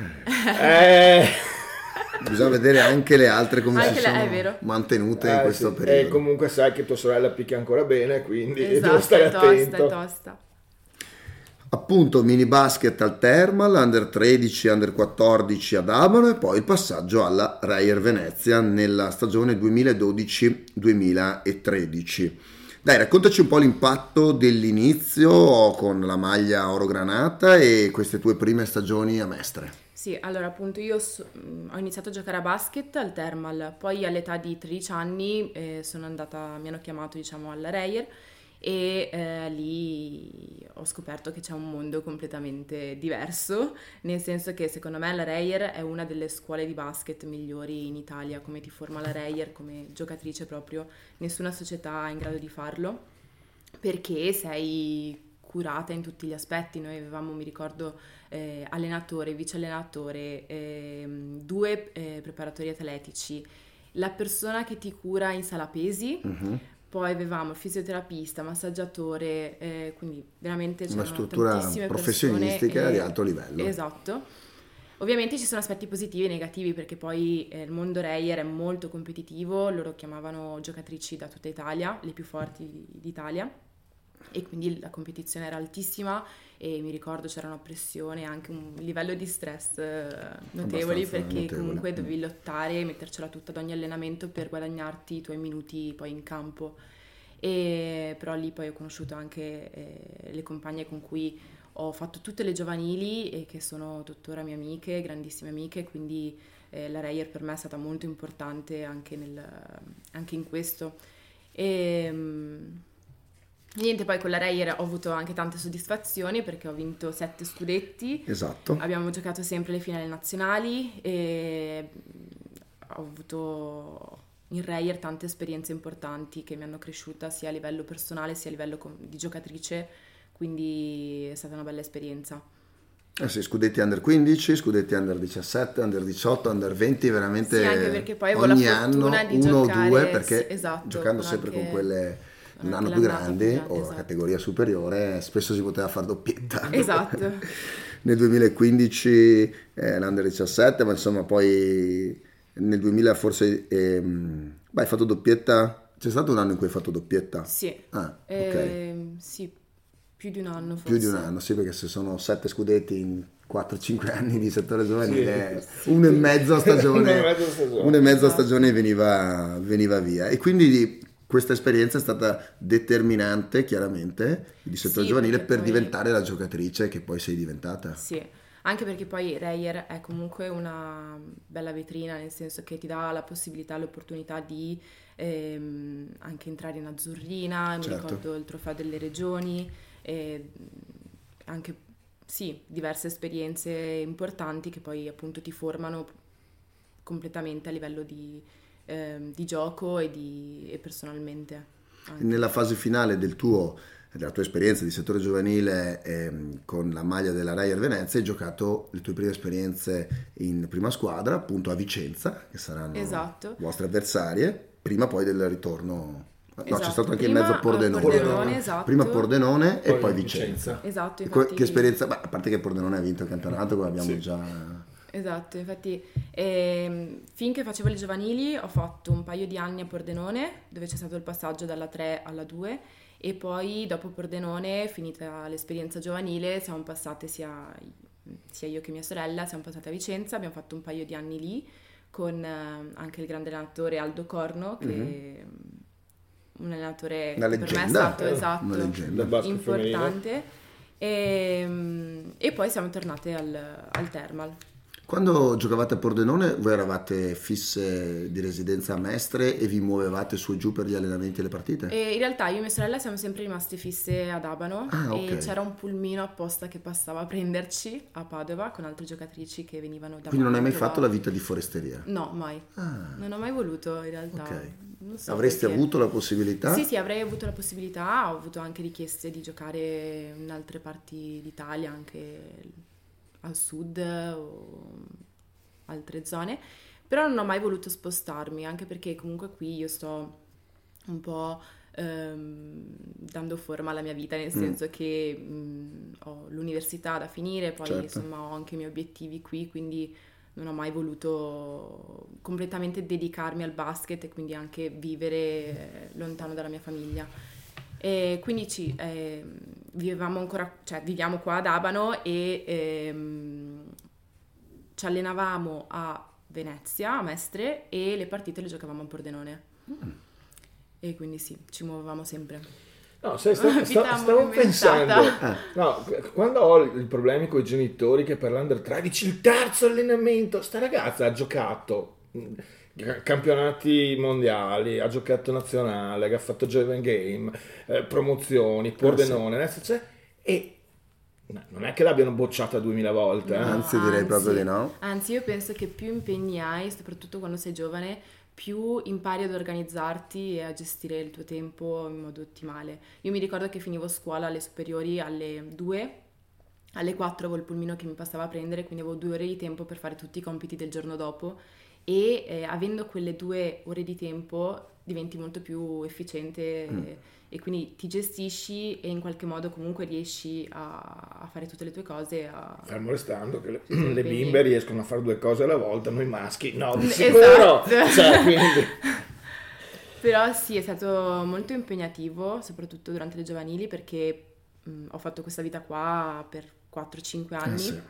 Speaker 2: Eh,
Speaker 3: Bisogna vedere anche le altre come
Speaker 5: Anche
Speaker 3: si
Speaker 5: le-
Speaker 3: sono
Speaker 5: è vero.
Speaker 3: mantenute in
Speaker 2: eh,
Speaker 3: questo
Speaker 2: sì.
Speaker 3: periodo.
Speaker 2: E comunque sai che tua sorella picchia ancora bene, quindi devo
Speaker 5: Esatto,
Speaker 2: stare
Speaker 5: è tosta,
Speaker 2: attento.
Speaker 5: è tosta.
Speaker 3: Appunto, mini basket al Thermal, under tredici, under quattordici ad Abano e poi il passaggio alla Reyer Venezia nella stagione duemiladodici duemilatredici. Dai, raccontaci un po' l'impatto dell'inizio con la maglia oro-granata e queste tue prime stagioni a Mestre.
Speaker 5: Sì, allora appunto io so- mh, ho iniziato a giocare a basket al Thermal, poi all'età di tredici anni eh, sono andata, mi hanno chiamato diciamo alla Reyer, e eh, lì ho scoperto che c'è un mondo completamente diverso, nel senso che secondo me la Reyer è una delle scuole di basket migliori in Italia, come ti forma la Reyer come giocatrice proprio, nessuna società è in grado di farlo, perché sei curata in tutti gli aspetti. Noi avevamo, mi ricordo, eh, allenatore, vice allenatore, ehm, due eh, preparatori atletici, la persona che ti cura in sala pesi, poi avevamo il fisioterapista, massaggiatore, eh, quindi veramente
Speaker 3: Una
Speaker 5: c'erano
Speaker 3: struttura
Speaker 5: tantissime
Speaker 3: professionistica
Speaker 5: persone,
Speaker 3: di
Speaker 5: eh,
Speaker 3: alto livello.
Speaker 5: Esatto. Ovviamente ci sono aspetti positivi e negativi, perché poi eh, il mondo Reyer è molto competitivo, loro chiamavano giocatrici da tutta Italia, le più forti di- d'Italia, e quindi la competizione era altissima e mi ricordo c'era una pressione, anche un livello di stress eh, notevoli,
Speaker 3: Abbastanza
Speaker 5: perché
Speaker 3: notevole.
Speaker 5: comunque dovevi lottare e mettercela tutta ad ogni allenamento per guadagnarti i tuoi minuti poi in campo. E però lì poi ho conosciuto anche eh, le compagne con cui ho fatto tutte le giovanili e che sono tuttora mie amiche, grandissime amiche, quindi eh, la Reyer per me è stata molto importante anche, nel, anche in questo. E mh, niente, poi con la Reyer ho avuto anche tante soddisfazioni perché ho vinto sette scudetti.
Speaker 3: Esatto.
Speaker 5: Abbiamo giocato sempre le finali nazionali e ho avuto in Reyer tante esperienze importanti che mi hanno cresciuta sia a livello personale sia a livello com- di giocatrice, quindi è stata una bella esperienza.
Speaker 3: Eh sì, scudetti under quindici, scudetti under diciassette, under diciotto, under venti, veramente
Speaker 5: Sì, anche perché poi avevo
Speaker 3: ogni
Speaker 5: la
Speaker 3: anno
Speaker 5: fortuna di
Speaker 3: uno
Speaker 5: giocare,
Speaker 3: o due, perché
Speaker 5: sì, esatto,
Speaker 3: giocando
Speaker 5: con
Speaker 3: sempre
Speaker 5: anche-
Speaker 3: con quelle un
Speaker 5: con
Speaker 3: anno
Speaker 5: anche
Speaker 3: più
Speaker 5: l'annata
Speaker 3: grandi
Speaker 5: più grande,
Speaker 3: o la
Speaker 5: esatto.
Speaker 3: categoria superiore, spesso si poteva fare doppietta.
Speaker 5: Esatto.
Speaker 3: Nel duemilaquindici eh, l'under diciassette, ma insomma poi nel duemila forse ehm, beh, hai fatto doppietta, c'è stato un anno in cui hai fatto doppietta?
Speaker 5: Sì.
Speaker 3: Ah, ok.
Speaker 5: Ehm, sì, più di un anno forse.
Speaker 3: Più di un anno, sì, perché se sono sette scudetti in quattro cinque anni di settore giovanile, uno e mezzo a stagione,
Speaker 2: Uno e mezzo a stagione.
Speaker 3: uno e mezzo a
Speaker 5: Esatto.
Speaker 3: stagione veniva, veniva via. E quindi questa esperienza è stata determinante, chiaramente, di settore
Speaker 5: Sì,
Speaker 3: giovanile
Speaker 5: perché
Speaker 3: per
Speaker 5: poi-
Speaker 3: diventare la giocatrice che poi sei diventata.
Speaker 5: Sì, anche perché poi Reyer è comunque una bella vetrina, nel senso che ti dà la possibilità, l'opportunità di ehm, anche entrare in azzurrina, mi
Speaker 3: Certo.
Speaker 5: ricordo il trofeo delle regioni, e anche sì, diverse esperienze importanti che poi appunto ti formano completamente a livello di, ehm, di gioco e, di, e personalmente. anche.
Speaker 3: Nella fase finale del tuo, della tua esperienza di settore giovanile ehm, con la maglia della Reyer Venezia hai giocato le tue prime esperienze in prima squadra, appunto a Vicenza, che saranno
Speaker 5: Esatto.
Speaker 3: vostre avversarie, prima poi del ritorno. No, c'è
Speaker 5: Esatto,
Speaker 3: stato anche in
Speaker 5: prima
Speaker 3: mezzo Pordenone.
Speaker 5: a Pordenone, esatto.
Speaker 3: Prima Pordenone e
Speaker 2: Poi
Speaker 3: poi
Speaker 2: Vicenza.
Speaker 3: Vicenza.
Speaker 5: Esatto,
Speaker 3: E co-
Speaker 5: infatti.
Speaker 3: Che esperienza, beh, a parte che Pordenone ha vinto il campionato, come abbiamo
Speaker 2: Sì.
Speaker 3: già...
Speaker 5: Esatto, infatti ehm, finché facevo le giovanili ho fatto un paio di anni a Pordenone dove c'è stato il passaggio dalla tre alla due e poi dopo Pordenone, finita l'esperienza giovanile, siamo passate sia, sia io che mia sorella, siamo passate a Vicenza, abbiamo fatto un paio di anni lì con eh, anche il grande allenatore Aldo Corno che è un allenatore
Speaker 3: Una
Speaker 5: che per me è
Speaker 3: leggenda.
Speaker 5: stato
Speaker 3: Eh,
Speaker 5: esatto,
Speaker 3: una leggenda.
Speaker 2: Del basket femminile.
Speaker 5: importante e, e poi siamo tornate al, al Thermal.
Speaker 3: Quando giocavate a Pordenone voi eravate fisse di residenza a Mestre e vi muovevate su e giù per gli allenamenti e le partite?
Speaker 5: E in realtà io e mia sorella siamo sempre rimaste fisse ad Abano
Speaker 3: Ah,
Speaker 5: e
Speaker 3: ok.
Speaker 5: c'era un pulmino apposta che passava a prenderci a Padova con altre giocatrici che venivano da
Speaker 3: Quindi non hai mai
Speaker 5: Mantova.
Speaker 3: fatto la vita di foresteria?
Speaker 5: No, mai.
Speaker 3: Ah.
Speaker 5: Non ho mai voluto in realtà.
Speaker 3: Ok.
Speaker 5: Non so
Speaker 3: Avresti
Speaker 5: perché.
Speaker 3: avuto la possibilità?
Speaker 5: Sì, sì, avrei avuto la possibilità, ho avuto anche richieste di giocare in altre parti d'Italia, anche al sud o altre zone, però non ho mai voluto spostarmi, anche perché comunque qui io sto un po' ehm, dando forma alla mia vita, nel senso che mh, ho l'università da finire, poi
Speaker 3: Certo.
Speaker 5: insomma ho anche i miei obiettivi qui, quindi non ho mai voluto completamente dedicarmi al basket e quindi anche vivere eh, lontano dalla mia famiglia. E quindi ci eh, vivevamo ancora, cioè viviamo qua ad Abano e ehm, ci allenavamo a Venezia, a Mestre, e le partite le giocavamo a Pordenone. E quindi sì, ci muovevamo sempre.
Speaker 2: No, sai, sta-
Speaker 5: Vita
Speaker 2: sta- stavo
Speaker 5: movimentata.
Speaker 2: pensando, no, quando ho i problemi con i genitori che per l'Under tredici il terzo allenamento, sta ragazza ha giocato mh, campionati mondiali, ha giocato nazionale, ha fatto Joven Game, eh, promozioni, Pordenone, adesso c'è, e no, non è che l'abbiano bocciata duemila volte, eh?
Speaker 5: No,
Speaker 3: Anzi, direi proprio di no.
Speaker 5: Anzi, io penso che più impegni hai, soprattutto quando sei giovane, più impari ad organizzarti e a gestire il tuo tempo in modo ottimale. Io mi ricordo che finivo scuola alle superiori alle due, alle quattro avevo il pulmino che mi passava a prendere, quindi avevo due ore di tempo per fare tutti i compiti del giorno dopo e eh, avendo quelle due ore di tempo diventi molto più efficiente
Speaker 3: Mm.
Speaker 5: e, e quindi ti gestisci e in qualche modo comunque riesci a, a fare tutte le tue cose. A...
Speaker 2: Fermo restando che le,
Speaker 5: Sì,
Speaker 2: le
Speaker 5: quindi-
Speaker 2: bimbe riescono a fare due cose alla volta, noi maschi no, di sicuro.
Speaker 5: Esatto.
Speaker 2: Cioè, quindi...
Speaker 5: Però sì, è stato molto impegnativo, soprattutto durante le giovanili, perché mh, ho fatto questa vita qua per quattro cinque anni
Speaker 3: Eh sì.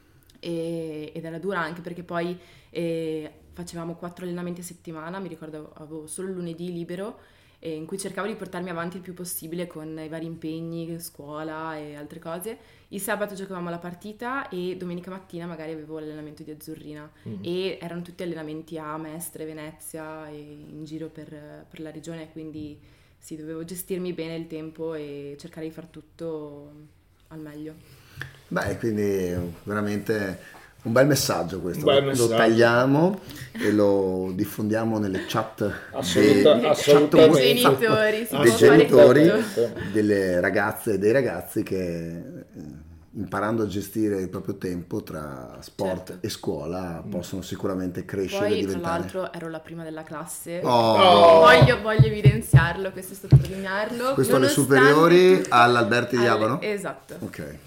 Speaker 5: e- ed era dura anche perché poi eh, facevamo quattro allenamenti a settimana, mi ricordo avevo solo il lunedì libero e in cui cercavo di portarmi avanti il più possibile con i vari impegni, scuola e altre cose. Il sabato giocavamo la partita e domenica mattina magari avevo l'allenamento di Azzurrina mm. e erano tutti allenamenti a Mestre, Venezia e in giro per, per la regione, quindi sì, dovevo gestirmi bene il tempo e cercare di far tutto al meglio.
Speaker 3: Beh, quindi veramente un bel messaggio questo,
Speaker 2: bel
Speaker 3: lo
Speaker 2: messaggio.
Speaker 3: Tagliamo e lo diffondiamo nelle chat
Speaker 2: Assoluta,
Speaker 3: dei,
Speaker 2: assolutamente.
Speaker 5: Dei genitori, si
Speaker 3: dei
Speaker 5: può fare
Speaker 3: genitori,
Speaker 5: tutto.
Speaker 3: delle ragazze e dei ragazzi che imparando a gestire il proprio tempo tra sport
Speaker 5: Certo.
Speaker 3: e scuola possono sicuramente crescere
Speaker 5: Poi
Speaker 3: e
Speaker 5: tra
Speaker 3: diventare...
Speaker 5: l'altro ero la prima della classe.
Speaker 3: Oh.
Speaker 5: Voglio, voglio evidenziarlo, questo è sottolinearlo.
Speaker 3: Questo alle
Speaker 5: nonostante
Speaker 3: superiori
Speaker 5: tutto-
Speaker 3: all'Alberti di
Speaker 5: Al-
Speaker 3: Abano?
Speaker 5: Esatto.
Speaker 3: Ok,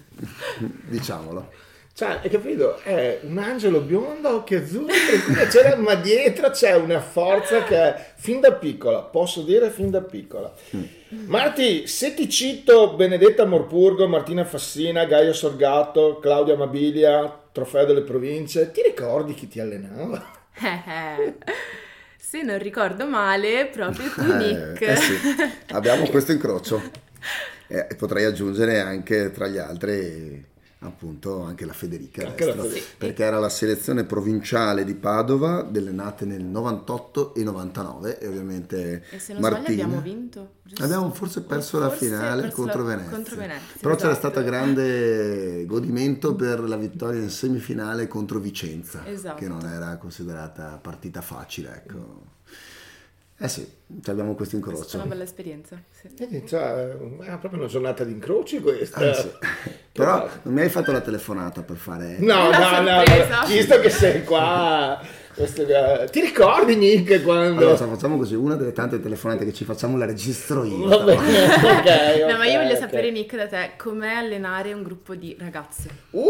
Speaker 3: diciamolo.
Speaker 2: Cioè, hai capito? È un angelo biondo, occhi azzurri, tranquilla, c'era, ma dietro c'è una forza che è fin da piccola, posso dire fin da piccola.
Speaker 3: Mm.
Speaker 2: Marti, se ti cito Benedetta Morpurgo, Martina Fassina, Gaio Sorgato, Claudia Amabilia, Trofeo delle Province, ti ricordi chi ti allenava?
Speaker 5: Eh, eh. Se non ricordo male, proprio tu,
Speaker 3: Eh,
Speaker 5: Nick.
Speaker 3: eh sì, abbiamo questo incrocio e eh, potrei aggiungere anche tra gli altri appunto anche la Federica
Speaker 2: Anche la
Speaker 3: Destro,
Speaker 2: Federica.
Speaker 3: perché era la selezione provinciale di Padova delle nate nel novantotto e novantanove e ovviamente
Speaker 5: E se non
Speaker 3: Martina
Speaker 5: sbaglio abbiamo vinto, giusto?
Speaker 3: abbiamo forse perso la
Speaker 5: Forse
Speaker 3: finale
Speaker 5: perso
Speaker 3: contro,
Speaker 5: la-
Speaker 3: Venezia.
Speaker 5: contro Venezia,
Speaker 3: però c'era
Speaker 5: esatto.
Speaker 3: stato grande godimento per la vittoria in semifinale contro Vicenza,
Speaker 5: Esatto.
Speaker 3: che non era considerata partita facile, ecco. Eh sì, cioè abbiamo questo
Speaker 5: È stata
Speaker 3: incrocio.
Speaker 5: una bella esperienza. Sì.
Speaker 2: Vedi, cioè, è proprio una giornata di incroci questa.
Speaker 3: Eh sì. Però non mi hai fatto la telefonata per fare...
Speaker 2: No,
Speaker 5: Una
Speaker 2: no, no,
Speaker 5: sorpresa.
Speaker 2: visto che sei qua. questo- ti ricordi, Nick, quando...
Speaker 3: Allora, facciamo così, una delle tante telefonate che ci facciamo la registro io.
Speaker 2: Va bene, ok,
Speaker 5: No, ma io
Speaker 2: ok,
Speaker 5: voglio
Speaker 2: ok.
Speaker 5: sapere, Nick, da te, com'è allenare un gruppo di ragazze?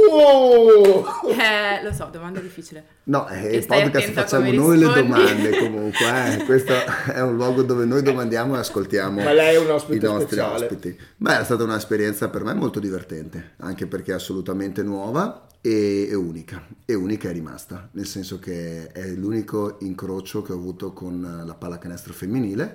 Speaker 2: Uh!
Speaker 5: Eh, lo so, domanda difficile.
Speaker 3: No, eh,
Speaker 5: E
Speaker 3: il
Speaker 5: stai
Speaker 3: podcast
Speaker 5: attento a
Speaker 3: facciamo
Speaker 5: come
Speaker 3: noi le
Speaker 5: rispondi.
Speaker 3: domande comunque, eh. Questo è un luogo dove noi domandiamo e ascoltiamo
Speaker 2: Ma lei è un ospite
Speaker 3: i nostri
Speaker 2: speciale.
Speaker 3: ospiti. Beh, è stata un'esperienza per me molto divertente, anche perché è assolutamente nuova e, e unica. E unica è rimasta, nel senso che è l'unico incrocio che ho avuto con la pallacanestro femminile.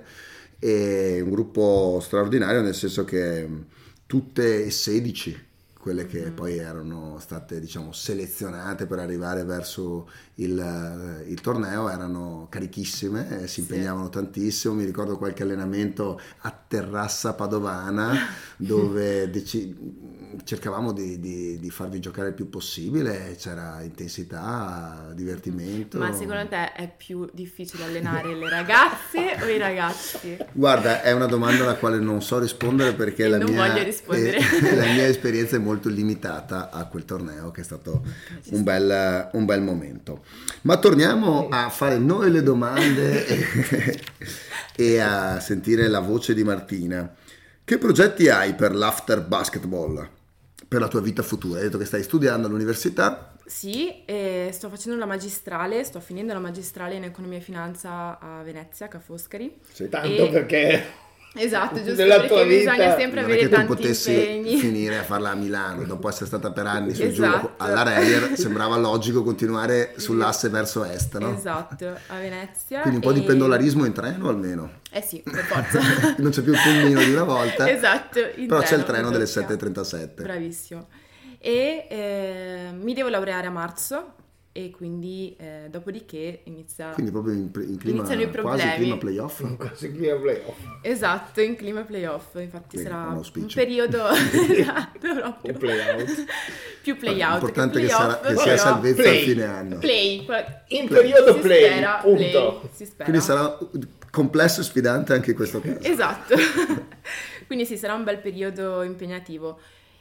Speaker 3: È un gruppo straordinario, nel senso che tutte e sedici quelle che
Speaker 5: Mm-hmm.
Speaker 3: poi erano state, diciamo, selezionate per arrivare verso il, il torneo erano carichissime, eh, si impegnavano tantissimo. Mi ricordo qualche allenamento a Terrassa Padovana dove deci- cercavamo di, di, di farvi giocare il più possibile, c'era intensità, divertimento.
Speaker 5: Ma secondo te è più difficile allenare le ragazze o i ragazzi?
Speaker 3: Guarda, è una domanda alla quale non so rispondere perché
Speaker 5: E
Speaker 3: la
Speaker 5: non
Speaker 3: mia,
Speaker 5: voglio rispondere.
Speaker 3: eh, la mia esperienza è molto limitata a quel torneo, che è stato un bel, un bel momento. Ma torniamo a fare noi le domande e, e a sentire la voce di Martina. Che progetti hai per l'after basketball? Per la tua vita futura? Hai detto che stai studiando all'università.
Speaker 5: Sì, eh, sto facendo la magistrale, sto finendo la magistrale in economia e finanza a Venezia, a Ca' Foscari.
Speaker 3: Sì.
Speaker 2: Tanto
Speaker 5: E-
Speaker 2: perché...
Speaker 5: Esatto, giusto,
Speaker 2: Nella
Speaker 5: perché
Speaker 2: tua vita
Speaker 5: bisogna sempre
Speaker 3: Non è
Speaker 5: avere
Speaker 3: che tu
Speaker 5: tanti
Speaker 3: potessi
Speaker 5: impegni.
Speaker 3: finire a farla a Milano dopo essere stata per anni su e giù
Speaker 5: Esatto.
Speaker 3: alla Reyer, sembrava logico continuare sull'asse verso est, no?
Speaker 5: Esatto, a Venezia.
Speaker 3: Quindi un po' di
Speaker 5: e-
Speaker 3: pendolarismo in treno almeno.
Speaker 5: Eh sì, per forza.
Speaker 3: Non c'è più il pulmino di una volta.
Speaker 5: Esatto, il
Speaker 3: Però c'è il treno
Speaker 5: per
Speaker 3: delle
Speaker 5: forza.
Speaker 3: sette e trentasette.
Speaker 5: Bravissimo. E eh, mi devo laureare a marzo e quindi eh, dopodiché inizia...
Speaker 3: Quindi proprio in, in clima,
Speaker 5: Iniziano i
Speaker 3: quasi
Speaker 5: problemi.
Speaker 3: clima playoff.
Speaker 2: Quasi qui a playoff.
Speaker 5: Esatto, in clima playoff, infatti
Speaker 3: Bene,
Speaker 5: sarà
Speaker 3: un
Speaker 5: un
Speaker 3: auspicio.
Speaker 5: periodo esatto, proprio.
Speaker 2: Un playout.
Speaker 5: più playout
Speaker 3: L'importante è
Speaker 5: che
Speaker 3: che, sarà,
Speaker 5: playoff,
Speaker 3: che sia
Speaker 5: però-
Speaker 3: salvezza
Speaker 2: Play.
Speaker 3: al fine anno.
Speaker 5: play, qua-
Speaker 2: In periodo
Speaker 5: si
Speaker 2: play,
Speaker 5: spera,
Speaker 2: punto.
Speaker 5: play, si spera.
Speaker 3: Quindi sarà complesso e sfidante anche in questo caso.
Speaker 5: Esatto. Quindi sì, sarà un bel periodo impegnativo.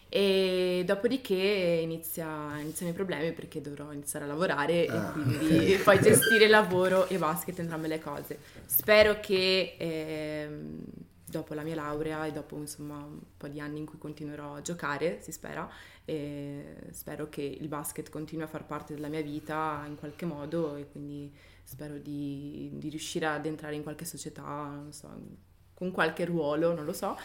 Speaker 5: E dopodiché inizia, iniziano i problemi perché dovrò iniziare a lavorare
Speaker 3: Ah,
Speaker 5: e quindi
Speaker 3: ok.
Speaker 5: poi gestire lavoro e basket, entrambe le cose. Spero che ehm, dopo la mia laurea e dopo insomma un po' di anni in cui continuerò a giocare, si spera, e spero che il basket continui a far parte della mia vita in qualche modo e quindi spero di, di riuscire ad entrare in qualche società, non so, con qualche ruolo, non lo so,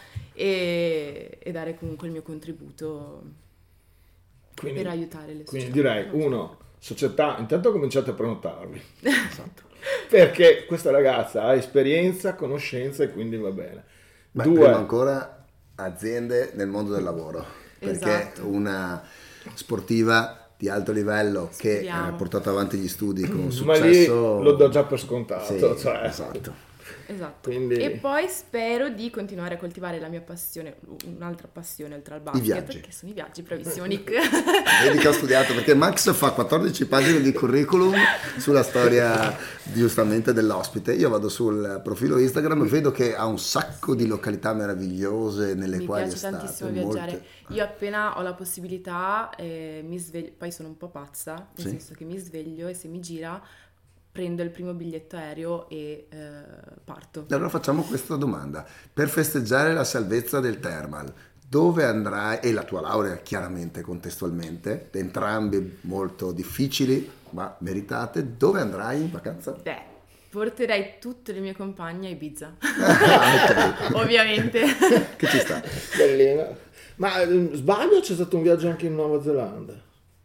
Speaker 5: e, e dare comunque il mio contributo
Speaker 2: Quindi,
Speaker 5: per aiutare le
Speaker 2: quindi
Speaker 5: società.
Speaker 2: direi, uno, società, intanto cominciate a prenotarvi. Esatto. Perché questa ragazza ha esperienza, conoscenza e quindi va bene.
Speaker 3: Ma
Speaker 2: Due,
Speaker 3: prima ancora aziende nel mondo del lavoro, perché
Speaker 5: Esatto.
Speaker 3: una sportiva di alto livello che
Speaker 5: Speriamo.
Speaker 3: ha portato avanti gli studi con
Speaker 2: ma lì
Speaker 3: successo
Speaker 2: lo do già per scontato.
Speaker 3: Sì,
Speaker 2: cioè.
Speaker 3: esatto.
Speaker 5: Esatto.
Speaker 2: Quindi-
Speaker 5: E poi spero di continuare a coltivare la mia passione, un'altra passione oltre al basket,
Speaker 3: viaggi.
Speaker 5: che sono i viaggi, bravissimo Nick.
Speaker 3: Vedi che ho studiato, perché Max fa quattordici pagine di curriculum sulla storia giustamente dell'ospite. Io vado sul profilo Instagram e vedo che ha un sacco di località meravigliose nelle
Speaker 5: Mi
Speaker 3: quali
Speaker 5: piace
Speaker 3: è stato.
Speaker 5: tantissimo
Speaker 3: molte-
Speaker 5: viaggiare. Io appena ho la possibilità eh, mi sveglio, poi sono un po' pazza, nel
Speaker 3: Sì.
Speaker 5: senso che mi sveglio e se mi gira prendo il primo biglietto aereo e eh, parto.
Speaker 3: Allora facciamo questa domanda. Per festeggiare la salvezza del Thermal, dove andrai, e la tua laurea chiaramente contestualmente, entrambe molto difficili ma meritate, dove andrai in vacanza?
Speaker 5: Beh, porterei tutte le mie compagne a Ibiza,
Speaker 3: Ah, ok.
Speaker 5: ovviamente.
Speaker 3: Che ci sta.
Speaker 2: Bellina. Ma eh, sbaglio, c'è stato un viaggio anche in Nuova Zelanda?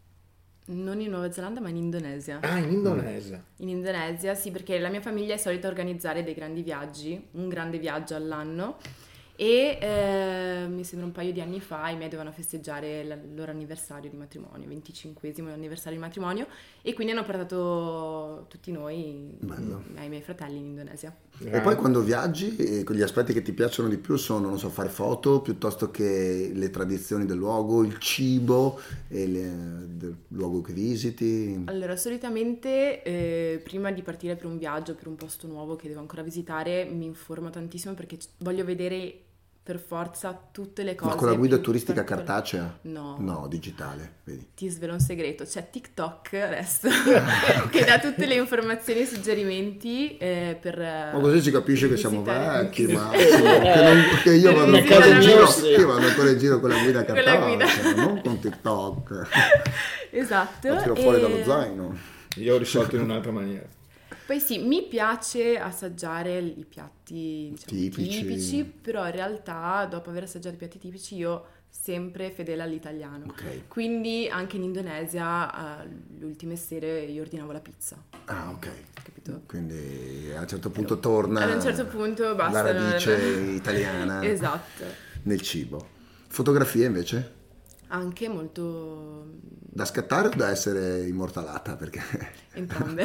Speaker 5: Non in Nuova Zelanda, ma in Indonesia.
Speaker 2: Ah, in Indonesia.
Speaker 5: In Indonesia, sì, perché la mia famiglia è solita organizzare dei grandi viaggi, un grande viaggio all'anno. E eh, mi sembra un paio di anni fa i miei dovevano festeggiare la- il loro anniversario di matrimonio, venticinquesimo anniversario di matrimonio, e quindi hanno portato tutti noi,
Speaker 3: Bello.
Speaker 5: ai miei fratelli in Indonesia.
Speaker 3: E poi quando viaggi, eh, gli aspetti che ti piacciono di più sono, non so, fare foto piuttosto che le tradizioni del luogo, il cibo e le- del luogo che visiti.
Speaker 5: Allora, solitamente eh, prima di partire per un viaggio, per un posto nuovo che devo ancora visitare, mi informo tantissimo perché c- voglio vedere per forza tutte le cose.
Speaker 3: Ma con la guida
Speaker 5: più
Speaker 3: turistica
Speaker 5: particolari.
Speaker 3: cartacea?
Speaker 5: No.
Speaker 3: No, digitale, vedi.
Speaker 5: Ti svelo un segreto, c'è TikTok adesso che dà tutte le informazioni e suggerimenti eh, per...
Speaker 3: Ma così si capisce che siamo
Speaker 5: visitare-
Speaker 3: vecchi, ma che, non- che io
Speaker 5: Per
Speaker 3: vado
Speaker 5: visitare
Speaker 3: ancora in giro,
Speaker 2: sì.
Speaker 3: io vado ancora in giro con la guida
Speaker 5: Con la guida.
Speaker 3: cartacea, non con TikTok.
Speaker 5: Esatto.
Speaker 3: La tiro fuori
Speaker 5: e-
Speaker 3: dallo zaino.
Speaker 2: Io ho risolto in un'altra maniera.
Speaker 5: Poi sì, mi piace assaggiare i piatti diciamo,
Speaker 3: Tipici.
Speaker 5: tipici, però in realtà dopo aver assaggiato i piatti tipici io sempre fedele all'italiano.
Speaker 3: Ok.
Speaker 5: Quindi anche in Indonesia eh, le ultime sere io ordinavo la pizza,
Speaker 3: Ah, ok.
Speaker 5: capito?
Speaker 3: Quindi a un certo punto torna
Speaker 5: Ad un certo punto basta.
Speaker 3: la radice
Speaker 5: non-
Speaker 3: italiana
Speaker 5: Esatto.
Speaker 3: nel cibo. Fotografie invece?
Speaker 5: Anche molto
Speaker 3: Da scattare o da essere immortalata? Perché...
Speaker 5: entrambe.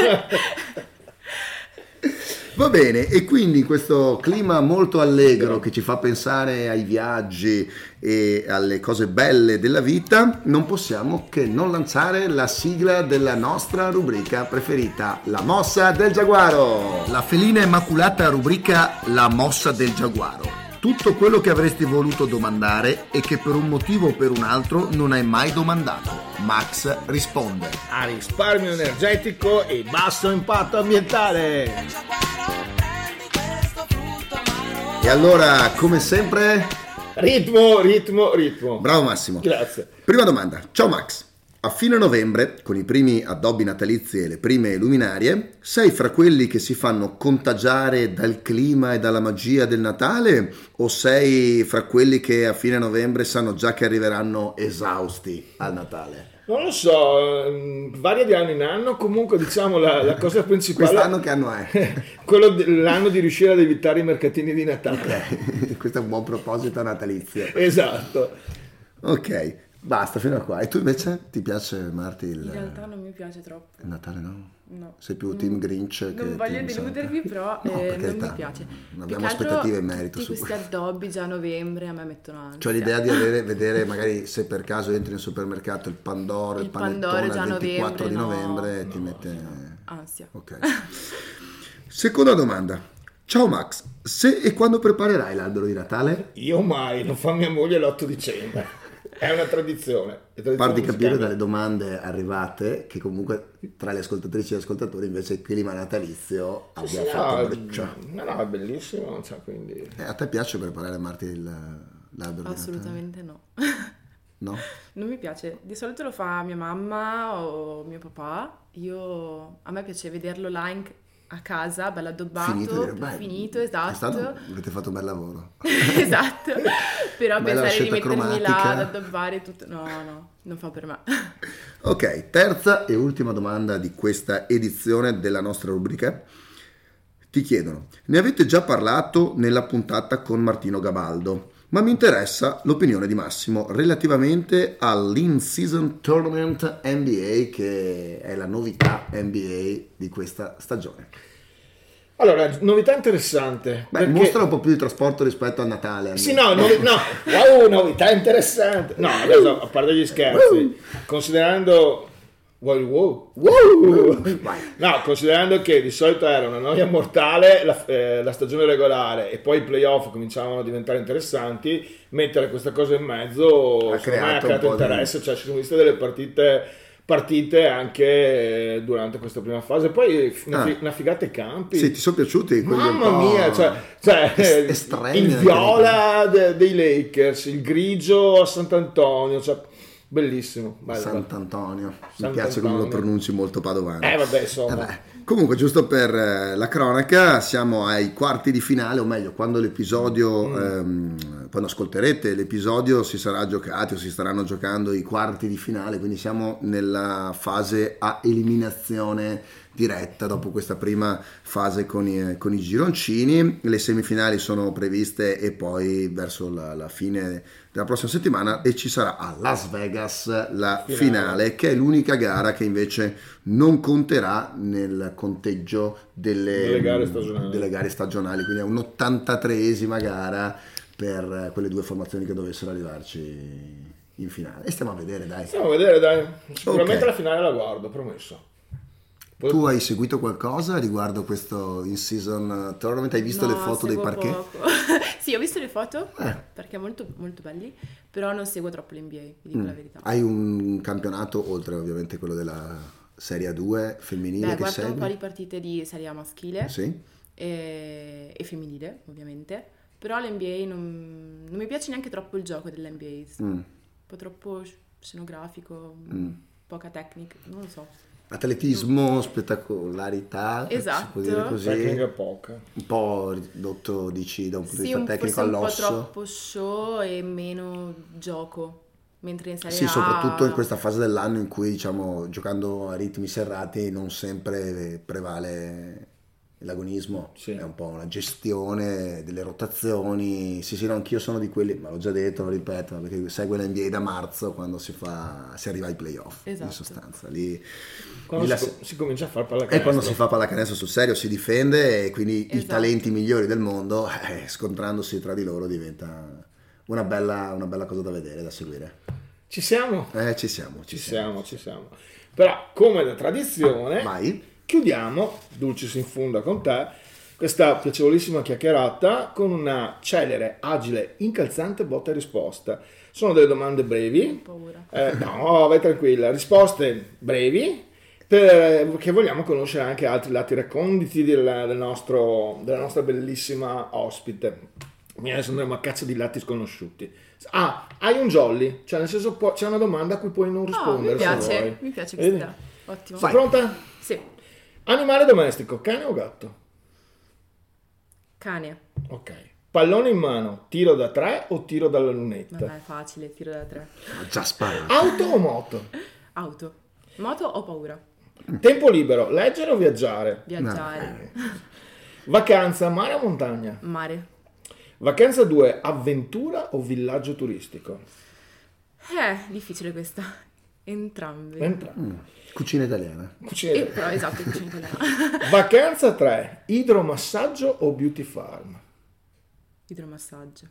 Speaker 3: Va bene, e quindi in questo clima molto allegro che ci fa pensare ai viaggi e alle cose belle della vita, non possiamo che non lanciare la sigla della nostra rubrica preferita, la mossa del giaguaro. La felina immacolata rubrica La mossa del giaguaro. Tutto quello che avresti voluto domandare e che per un motivo o per un altro non hai mai domandato. Max risponde.
Speaker 2: A risparmio energetico e basso impatto ambientale.
Speaker 3: E allora, come sempre,
Speaker 2: Ritmo, ritmo, ritmo.
Speaker 3: bravo Massimo.
Speaker 2: Grazie.
Speaker 3: Prima domanda. Ciao Max. A fine novembre, con i primi addobbi natalizi e le prime luminarie, sei fra quelli che si fanno contagiare dal clima e dalla magia del Natale o sei fra quelli che a fine novembre sanno già che arriveranno esausti al Natale?
Speaker 2: Non lo so, ehm, varia di anno in anno, comunque diciamo la, la cosa principale
Speaker 3: Quest'anno che anno è?
Speaker 2: quello dell'anno di riuscire ad evitare i mercatini di Natale.
Speaker 3: Ok, questo è un buon proposito natalizio.
Speaker 2: Esatto.
Speaker 3: Ok, basta fino a qua. E tu invece ti piace, Marti, il,
Speaker 5: In realtà non mi piace troppo.
Speaker 3: il Natale, no?
Speaker 5: No.
Speaker 3: Sei più team Grinch che
Speaker 5: Non voglio
Speaker 3: team
Speaker 5: deludervi,
Speaker 3: Santa?
Speaker 5: però
Speaker 3: No,
Speaker 5: eh,
Speaker 3: per
Speaker 5: non
Speaker 3: carità,
Speaker 5: mi piace.
Speaker 3: non
Speaker 5: Più
Speaker 3: abbiamo
Speaker 5: che altro
Speaker 3: aspettative in merito
Speaker 5: tutti
Speaker 3: su
Speaker 5: questi
Speaker 3: questo.
Speaker 5: addobbi già a novembre a me mettono ansia.
Speaker 3: Cioè l'idea di avere, vedere magari se per caso entri nel supermercato il Pandoro, il,
Speaker 5: Il
Speaker 3: panettone
Speaker 5: Pandoro
Speaker 3: il
Speaker 5: già a
Speaker 3: ventiquattro di
Speaker 5: novembre, no,
Speaker 3: novembre ti
Speaker 5: no,
Speaker 3: mette...
Speaker 5: Ansia.
Speaker 3: Ok. Seconda domanda. Ciao Max, se e quando preparerai l'albero di Natale?
Speaker 2: Io mai, lo fa mia moglie l'otto dicembre. È una tradizione. È tradizione
Speaker 3: Par di capire
Speaker 2: musicale.
Speaker 3: dalle domande arrivate che comunque tra le ascoltatrici e gli ascoltatori invece il clima natalizio
Speaker 2: Sì,
Speaker 3: abbia
Speaker 2: sì,
Speaker 3: fatto
Speaker 2: no,
Speaker 3: breccia.
Speaker 2: no, no, è bellissimo. Cioè, quindi...
Speaker 3: Eh, a te piace preparare Marti il, l'albero
Speaker 5: Assolutamente no.
Speaker 3: di Natale? No?
Speaker 5: Non mi piace. Di solito lo fa mia mamma o mio papà. Io a me piace vederlo là in- a casa, bello addobbato,
Speaker 3: Finito, beh,
Speaker 5: finito, esatto.
Speaker 3: è stato- avete fatto un bel lavoro.
Speaker 5: Esatto, però
Speaker 3: Bella
Speaker 5: pensare di
Speaker 3: scelta
Speaker 5: mettermi là
Speaker 3: cromatica.
Speaker 5: ad addobbare tutto, no, no, non fa per me.
Speaker 3: Ok, terza e ultima domanda di questa edizione della nostra rubrica. Ti chiedono, ne avete già parlato nella puntata con Martino Gabaldo, ma mi interessa l'opinione di Massimo relativamente all'in-season tournament N B A, che è la novità N B A di questa stagione.
Speaker 2: Allora, novità interessante.
Speaker 3: Beh,
Speaker 2: perché-
Speaker 3: mostra un po' più di trasporto rispetto al Natale.
Speaker 2: Sì, no, novi- no, wow, novità interessante. No, adesso, a parte gli scherzi, considerando... Wow, wow, wow. No, considerando che di solito era una noia mortale la, eh, la stagione regolare e poi i playoff cominciavano a diventare interessanti, mettere questa cosa in mezzo
Speaker 3: Ha
Speaker 2: secondo me ha
Speaker 3: creato un
Speaker 2: creato
Speaker 3: po' di-
Speaker 2: interesse, cioè ci sono viste delle partite partite anche eh, durante questa prima fase, poi una,
Speaker 3: Ah.
Speaker 2: fi- una figata ai campi.
Speaker 3: Sì, ti sono piaciuti? quelli un
Speaker 2: Mamma
Speaker 3: po'
Speaker 2: mia, cioè, cioè,
Speaker 3: est- estremi,
Speaker 2: il
Speaker 3: anche
Speaker 2: viola de- dei Lakers, il grigio a Sant'Antonio, cioè, bellissimo. bello,
Speaker 3: Sant'Antonio, mi
Speaker 2: Sant'Antonio.
Speaker 3: piace come lo pronunci molto padovano.
Speaker 2: Eh vabbè, insomma.
Speaker 3: Vabbè. Comunque, giusto per eh, la cronaca, siamo ai quarti di finale, o meglio, quando l'episodio,
Speaker 2: Mm.
Speaker 3: ehm, quando ascolterete l'episodio, si sarà giocato o si staranno giocando i quarti di finale, quindi siamo nella fase a eliminazione diretta dopo questa prima fase con i, con i gironcini. Le semifinali sono previste e poi verso la, la fine della prossima settimana, e ci sarà a Las Vegas la finale. finale, che è l'unica gara che invece non conterà nel conteggio delle,
Speaker 2: Delle gare stagionali.
Speaker 3: delle gare stagionali, quindi è un'ottantatreesima gara per quelle due formazioni che dovessero arrivarci in finale, e stiamo a vedere, dai.
Speaker 2: Stiamo a vedere, dai. Sicuramente
Speaker 3: Ok.
Speaker 2: la finale la guardo, promesso. Poi-
Speaker 3: Tu hai seguito qualcosa riguardo questo in-season tournament? Hai visto
Speaker 5: No,
Speaker 3: le foto dei
Speaker 5: seguo
Speaker 3: parquet?
Speaker 5: poco. Sì, ho visto le foto,
Speaker 3: Eh.
Speaker 5: perché molto, molto belli, però non seguo troppo l'N B A, vi dico
Speaker 3: Mm.
Speaker 5: la verità.
Speaker 3: Hai un campionato, oltre ovviamente quello della Serie A due femminile,
Speaker 5: Beh,
Speaker 3: che
Speaker 5: guardo un
Speaker 3: segui?
Speaker 5: po' di partite di Serie A maschile
Speaker 3: Sì?
Speaker 5: e, e femminile, ovviamente, però l'N B A non, non mi piace neanche troppo il gioco dell'N B A,
Speaker 3: Mm.
Speaker 5: un po' troppo scenografico,
Speaker 3: Mm.
Speaker 5: poca tecnica, non lo so.
Speaker 3: Atletismo, spettacolarità, si
Speaker 5: Esatto.
Speaker 3: può dire così,
Speaker 2: Tecnica poca.
Speaker 3: un po' ridotto, dici, da un punto di
Speaker 5: Sì,
Speaker 3: vista
Speaker 5: un,
Speaker 3: tecnico
Speaker 5: forse un po'
Speaker 3: all'osso.
Speaker 5: troppo show e meno gioco, mentre in Serie
Speaker 3: Sì,
Speaker 5: A...
Speaker 3: soprattutto in questa fase dell'anno in cui, diciamo, giocando a ritmi serrati non sempre prevale l'agonismo,
Speaker 2: Sì.
Speaker 3: è un po' una gestione delle rotazioni. Sì, sì, no, anch'io sono di quelli, ma l'ho già detto, lo ripeto, perché segue l'N B A da marzo, quando si fa, si arriva ai playoff, in
Speaker 5: Esatto.
Speaker 3: sostanza. Lì,
Speaker 2: Quando
Speaker 3: lì
Speaker 2: si,
Speaker 3: la-
Speaker 2: si comincia a fare pallacanestro.
Speaker 3: e quando si fa pallacanestro sul serio si difende, e quindi i
Speaker 5: Esatto.
Speaker 3: talenti migliori del mondo, eh, scontrandosi tra di loro, diventa una bella, una bella cosa da vedere, da seguire.
Speaker 2: Ci siamo?
Speaker 3: Eh, ci siamo, ci,
Speaker 2: Ci siamo, ci siamo. Però, come da tradizione,
Speaker 3: Vai.
Speaker 2: chiudiamo, Dulcis in funda con te, questa piacevolissima chiacchierata con una celere, agile, incalzante botta e risposta. Sono delle domande brevi.
Speaker 5: paura.
Speaker 2: Eh, no, vai tranquilla. Risposte brevi, perché vogliamo conoscere anche altri lati reconditi della, del nostro, della nostra bellissima ospite. Adesso andremo a caccia di lati sconosciuti. Ah, hai un jolly? Cioè, nel senso, può- c'è una domanda a cui puoi non
Speaker 5: Ah,
Speaker 2: rispondere.
Speaker 5: mi
Speaker 2: se
Speaker 5: piace,
Speaker 2: vuoi.
Speaker 5: mi piace
Speaker 2: Vedi?
Speaker 5: questa. Ottimo.
Speaker 2: Sei pronta?
Speaker 5: Sì,
Speaker 2: Animale domestico, cane o gatto?
Speaker 5: cane.
Speaker 2: Ok. Pallone in mano, tiro da tre o tiro dalla lunetta?
Speaker 5: Vabbè, è facile, tiro da tre.
Speaker 3: Ho già sparato.
Speaker 2: Auto o moto?
Speaker 5: Auto. Moto o paura?
Speaker 2: Tempo libero, leggere o viaggiare?
Speaker 5: Viaggiare.
Speaker 2: Vacanza, mare o montagna?
Speaker 5: Mare.
Speaker 2: Vacanza due, avventura o villaggio turistico?
Speaker 5: Eh, difficile questa. Entrambe.
Speaker 2: Entra.
Speaker 3: Cucina italiana.
Speaker 2: Cucina
Speaker 5: Eh,
Speaker 2: italiana.
Speaker 5: però esatto, cucina italiana.
Speaker 2: Vacanza tre, idromassaggio o beauty farm?
Speaker 5: Idromassaggio.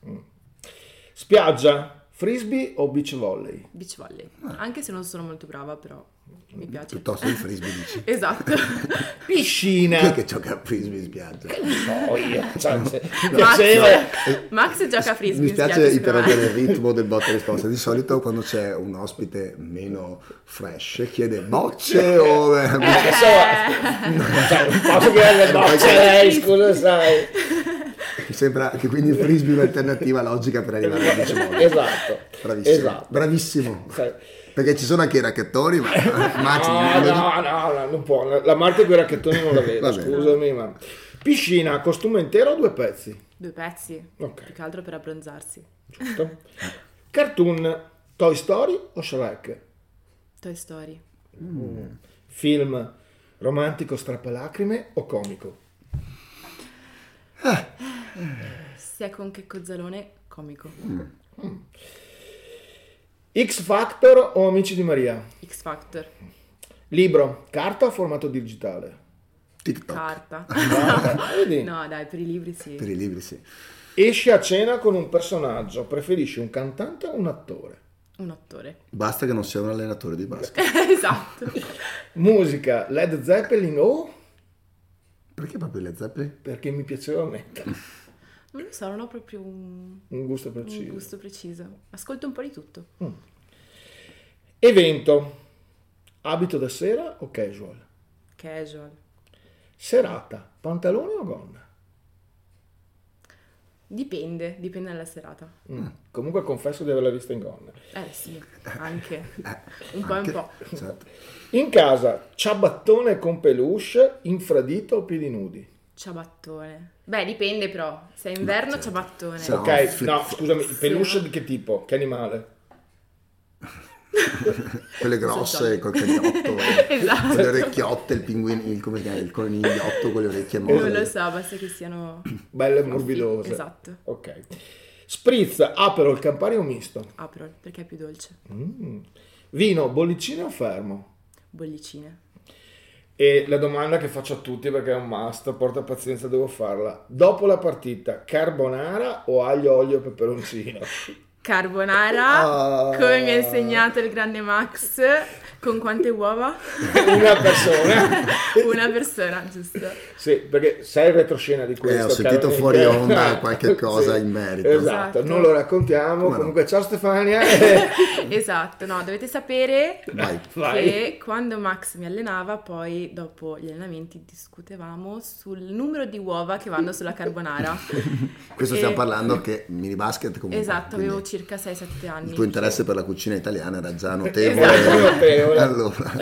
Speaker 2: Spiaggia, frisbee o beach volley?
Speaker 5: Beach volley. Anche se non sono molto brava, però mi piace.
Speaker 3: Piuttosto il frisbee, dici.
Speaker 5: Esatto.
Speaker 3: Chi è
Speaker 2: Piscina.
Speaker 3: che gioca a frisbee in spiaggia?
Speaker 2: Oh, io. Cioè, se- mi
Speaker 5: Max,
Speaker 2: piaceva.
Speaker 5: Max gioca a frisbee.
Speaker 3: Mi
Speaker 5: in
Speaker 3: spiace
Speaker 5: spiaggia, secondo me.
Speaker 3: interrompere il ritmo del botta e risposta. Di solito quando c'è un ospite meno fresh chiede bocce o...
Speaker 2: Eh, insomma, cioè, non posso chiedere le bocce a lei, scusa, sai.
Speaker 3: Mi sembra che quindi il frisbee è un'alternativa logica per arrivare al beach volley.
Speaker 2: Esatto.
Speaker 3: Bravissimo.
Speaker 2: Esatto.
Speaker 3: Bravissimo.
Speaker 2: Sai.
Speaker 3: Perché ci sono anche i racchettoni, ma Max,
Speaker 2: no, no, no, no, non può. La marca con i racchettoni non la vedo,
Speaker 3: Vabbè.
Speaker 2: scusami, ma... Piscina, costume intero o due pezzi?
Speaker 5: Due pezzi,
Speaker 2: Ok.
Speaker 5: più che altro per abbronzarsi.
Speaker 2: Giusto. Cartoon, Toy Story o Shrek?
Speaker 5: Toy Story.
Speaker 2: Film, romantico strappalacrime o comico?
Speaker 5: Se è con Checco Zalone, comico.
Speaker 2: X Factor o Amici di Maria?
Speaker 5: X Factor.
Speaker 2: Libro, carta o formato digitale?
Speaker 3: TikTok.
Speaker 5: Carta.
Speaker 2: Vedi?
Speaker 5: No, dai, per i libri sì.
Speaker 3: Per i libri sì.
Speaker 2: Esci a cena con un personaggio, preferisci un cantante o un attore?
Speaker 5: Un attore.
Speaker 3: Basta che non sia un allenatore di basket.
Speaker 5: Esatto.
Speaker 2: Musica, Led Zeppelin o...
Speaker 3: Perché proprio le Zeppelin?
Speaker 2: Perché mi piaceva mettere
Speaker 5: Non lo so, non ho proprio un,
Speaker 2: un gusto
Speaker 5: un
Speaker 2: preciso.
Speaker 5: gusto preciso. Ascolto un po' di tutto.
Speaker 2: Evento, abito da sera o casual?
Speaker 5: Casual.
Speaker 2: Serata, pantalone o gonna?
Speaker 5: Dipende, dipende dalla serata.
Speaker 2: Mm. Comunque confesso di averla vista in gonna.
Speaker 5: Eh sì, anche. Un po' e un po'.
Speaker 3: Esatto.
Speaker 2: In casa, ciabattone con peluche, infradito o piedi nudi?
Speaker 5: Ciabattone. Beh, dipende però. Se è inverno, ciabattone.
Speaker 3: Se no-
Speaker 2: Ok,
Speaker 3: fi-
Speaker 2: no, scusami,
Speaker 5: Sì,
Speaker 2: peluche
Speaker 5: no?
Speaker 2: di che tipo? Che animale?
Speaker 3: Quelle grosse col cagnotto,
Speaker 5: Esatto.
Speaker 3: le orecchiotte, il pinguino, il, come si chiama, il conigliotto con le orecchie
Speaker 5: Non
Speaker 3: molle.
Speaker 5: lo so, basta che siano...
Speaker 2: Belle morbidose.
Speaker 5: Esatto.
Speaker 2: Ok. Spritz, Aperol, Campari o misto?
Speaker 5: Aperol, perché è più dolce.
Speaker 2: Mm. Vino, bollicine o fermo?
Speaker 5: Bollicine.
Speaker 2: E la domanda che faccio a tutti perché è un must, porta pazienza, devo farla. Dopo la partita, carbonara o aglio, olio e peperoncino?
Speaker 5: Carbonara,
Speaker 3: Oh.
Speaker 5: come mi ha insegnato il grande Max, con quante uova?
Speaker 2: Una persona.
Speaker 5: Una persona, giusto?
Speaker 2: Sì, perché sai il retroscena di questo.
Speaker 3: Eh, ho sentito
Speaker 2: caro-
Speaker 3: fuori onda qualche cosa in merito.
Speaker 2: Esatto,
Speaker 5: Esatto.
Speaker 2: non lo raccontiamo.
Speaker 3: Come no?
Speaker 2: Comunque, ciao Stefania.
Speaker 5: Esatto, no, dovete sapere
Speaker 3: Vai.
Speaker 2: Vai.
Speaker 5: che quando Max mi allenava, poi dopo gli allenamenti discutevamo sul numero di uova che vanno sulla carbonara.
Speaker 3: Questo
Speaker 5: E-
Speaker 3: stiamo parlando che mini basket comunque.
Speaker 5: Esatto,
Speaker 3: quindi
Speaker 5: avevo circa sei sette anni.
Speaker 3: il tuo interesse per la cucina italiana era già notevole.
Speaker 2: Esatto, notevole.
Speaker 3: Allora,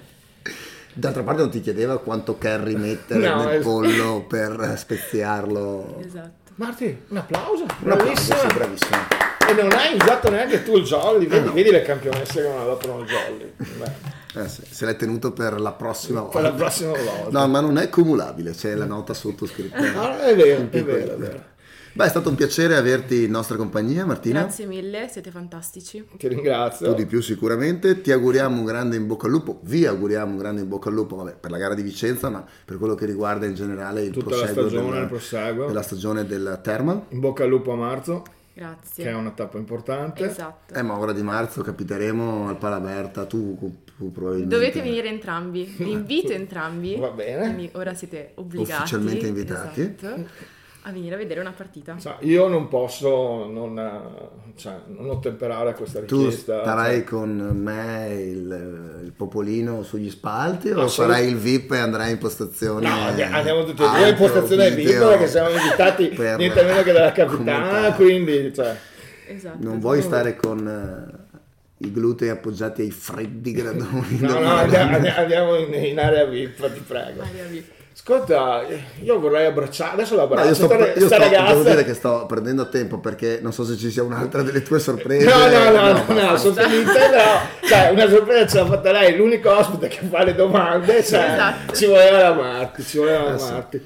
Speaker 3: d'altra parte non ti chiedeva quanto curry mettere
Speaker 2: No,
Speaker 3: nel
Speaker 2: es-
Speaker 3: pollo per speziarlo.
Speaker 5: Esatto.
Speaker 2: Marti, un applauso.
Speaker 3: Un applauso,
Speaker 2: Bravissima.
Speaker 3: sì, bravissimo.
Speaker 2: E non hai usato neanche tu il jolly. Vedi,
Speaker 3: no.
Speaker 2: vedi le campionesse che non adottano il jolly. Beh,
Speaker 3: Eh sì, se l'hai tenuto per la prossima volta.
Speaker 2: per la prossima volta.
Speaker 3: No, ma non è cumulabile, c'è la nota sottoscritta.
Speaker 2: Ah, è vero, è vero, è vero.
Speaker 3: Beh, è stato un piacere averti in nostra compagnia, Martina.
Speaker 5: Grazie mille, siete fantastici.
Speaker 2: Ti ringrazio.
Speaker 3: Tu di più sicuramente. Ti auguriamo un grande in bocca al lupo. Vi auguriamo un grande in bocca al lupo, vabbè, per la gara di Vicenza, ma per quello che riguarda in generale il
Speaker 2: Tutta la
Speaker 3: proseguo
Speaker 2: stagione,
Speaker 3: della,
Speaker 2: il proseguo.
Speaker 3: della stagione del Thermal.
Speaker 2: In bocca al lupo a marzo,
Speaker 5: Grazie.
Speaker 2: che è una tappa importante.
Speaker 5: Esatto.
Speaker 3: Eh, ma ora di marzo capiteremo al Palaberta, tu, tu probabilmente.
Speaker 5: Dovete venire entrambi, vi invito entrambi.
Speaker 2: Va bene.
Speaker 5: Quindi ora siete obbligati.
Speaker 3: Ufficialmente invitati.
Speaker 5: esatto, a venire a vedere una partita.
Speaker 2: Sa, io non posso non, eh, cioè, non ottemperare a questa
Speaker 3: Tu
Speaker 2: richiesta.
Speaker 3: starai
Speaker 2: cioè.
Speaker 3: con me il, il popolino sugli spalti o
Speaker 2: Assolut-
Speaker 3: farai il V I P e andrai in postazione?
Speaker 2: No, andiamo andiamo tutti e due
Speaker 3: audio,
Speaker 2: in postazione V I P
Speaker 3: video,
Speaker 2: perché siamo invitati
Speaker 3: per
Speaker 2: niente meno che dalla capitana,
Speaker 3: commentare.
Speaker 2: quindi cioè,
Speaker 5: Esatto.
Speaker 3: Non vuoi stare con eh, i glutei appoggiati ai freddi gradoni?
Speaker 2: no, no, andiamo, andiamo in, in area V I P, ti prego.
Speaker 5: Maria V I P.
Speaker 2: Ascolta, io vorrei abbracciare, adesso
Speaker 3: No,
Speaker 2: l'abbraccio,
Speaker 3: io sto,
Speaker 2: sta,
Speaker 3: io
Speaker 2: sta
Speaker 3: sto-
Speaker 2: ragazza.
Speaker 3: devo dire che sto prendendo tempo perché non so se ci sia un'altra delle tue sorprese.
Speaker 2: No, no, no, no, no,
Speaker 3: basta.
Speaker 2: sono finite, no. Cioè, una sorpresa ce l'ha fatta lei, l'unico ospite che fa le domande, cioè,
Speaker 5: Esatto.
Speaker 2: ci voleva la Marti, ci voleva la
Speaker 3: Eh, sì.
Speaker 2: Marti.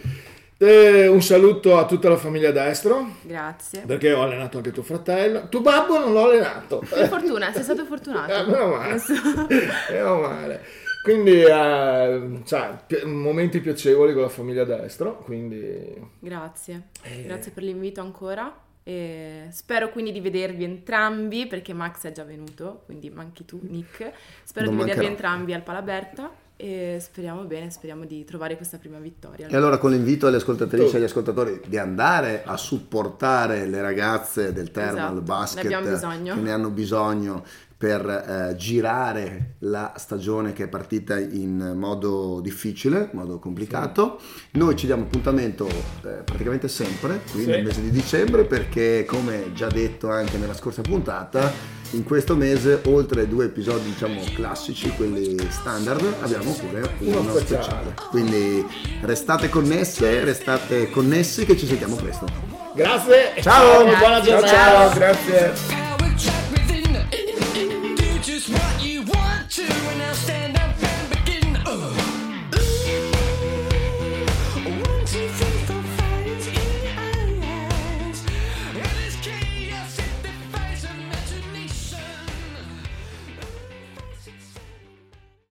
Speaker 2: Eh, un saluto a tutta la famiglia Destro,
Speaker 5: Grazie.
Speaker 2: perché ho allenato anche tuo fratello. Tuo babbo non l'ho allenato.
Speaker 5: Per fortuna, sei stato fortunato.
Speaker 2: Eh, meno male.
Speaker 5: Adesso-
Speaker 2: Meno male. Quindi, eh, cioè, pi- momenti piacevoli con la famiglia Destro, quindi...
Speaker 5: Grazie.
Speaker 2: Eh.
Speaker 5: Grazie per l'invito ancora. E spero quindi di vedervi entrambi, perché Max è già venuto, quindi manchi tu, Nick. Spero
Speaker 3: Non
Speaker 5: di vedervi
Speaker 3: mancherò.
Speaker 5: entrambi al Palaberta e speriamo bene, speriamo di trovare questa prima vittoria.
Speaker 3: E allora con l'invito alle ascoltatrici
Speaker 2: Tu.
Speaker 3: e agli ascoltatori di andare a supportare le ragazze del Thermal
Speaker 5: Esatto,
Speaker 3: Basket
Speaker 5: ne abbiamo bisogno.
Speaker 3: che ne hanno bisogno per eh, girare la stagione che è partita in modo difficile, in modo complicato. Noi ci diamo appuntamento eh, praticamente sempre qui
Speaker 2: Sì.
Speaker 3: nel mese di dicembre perché, come già detto anche nella scorsa puntata, in questo mese, oltre ai due episodi diciamo classici, quelli standard, abbiamo pure uno,
Speaker 2: Uno
Speaker 3: speciale.
Speaker 2: speciale.
Speaker 3: Quindi restate connesse, restate connessi che ci sentiamo presto.
Speaker 2: Grazie,
Speaker 3: Ciao.
Speaker 2: buona giornata,
Speaker 3: Ciao, ciao.
Speaker 2: grazie.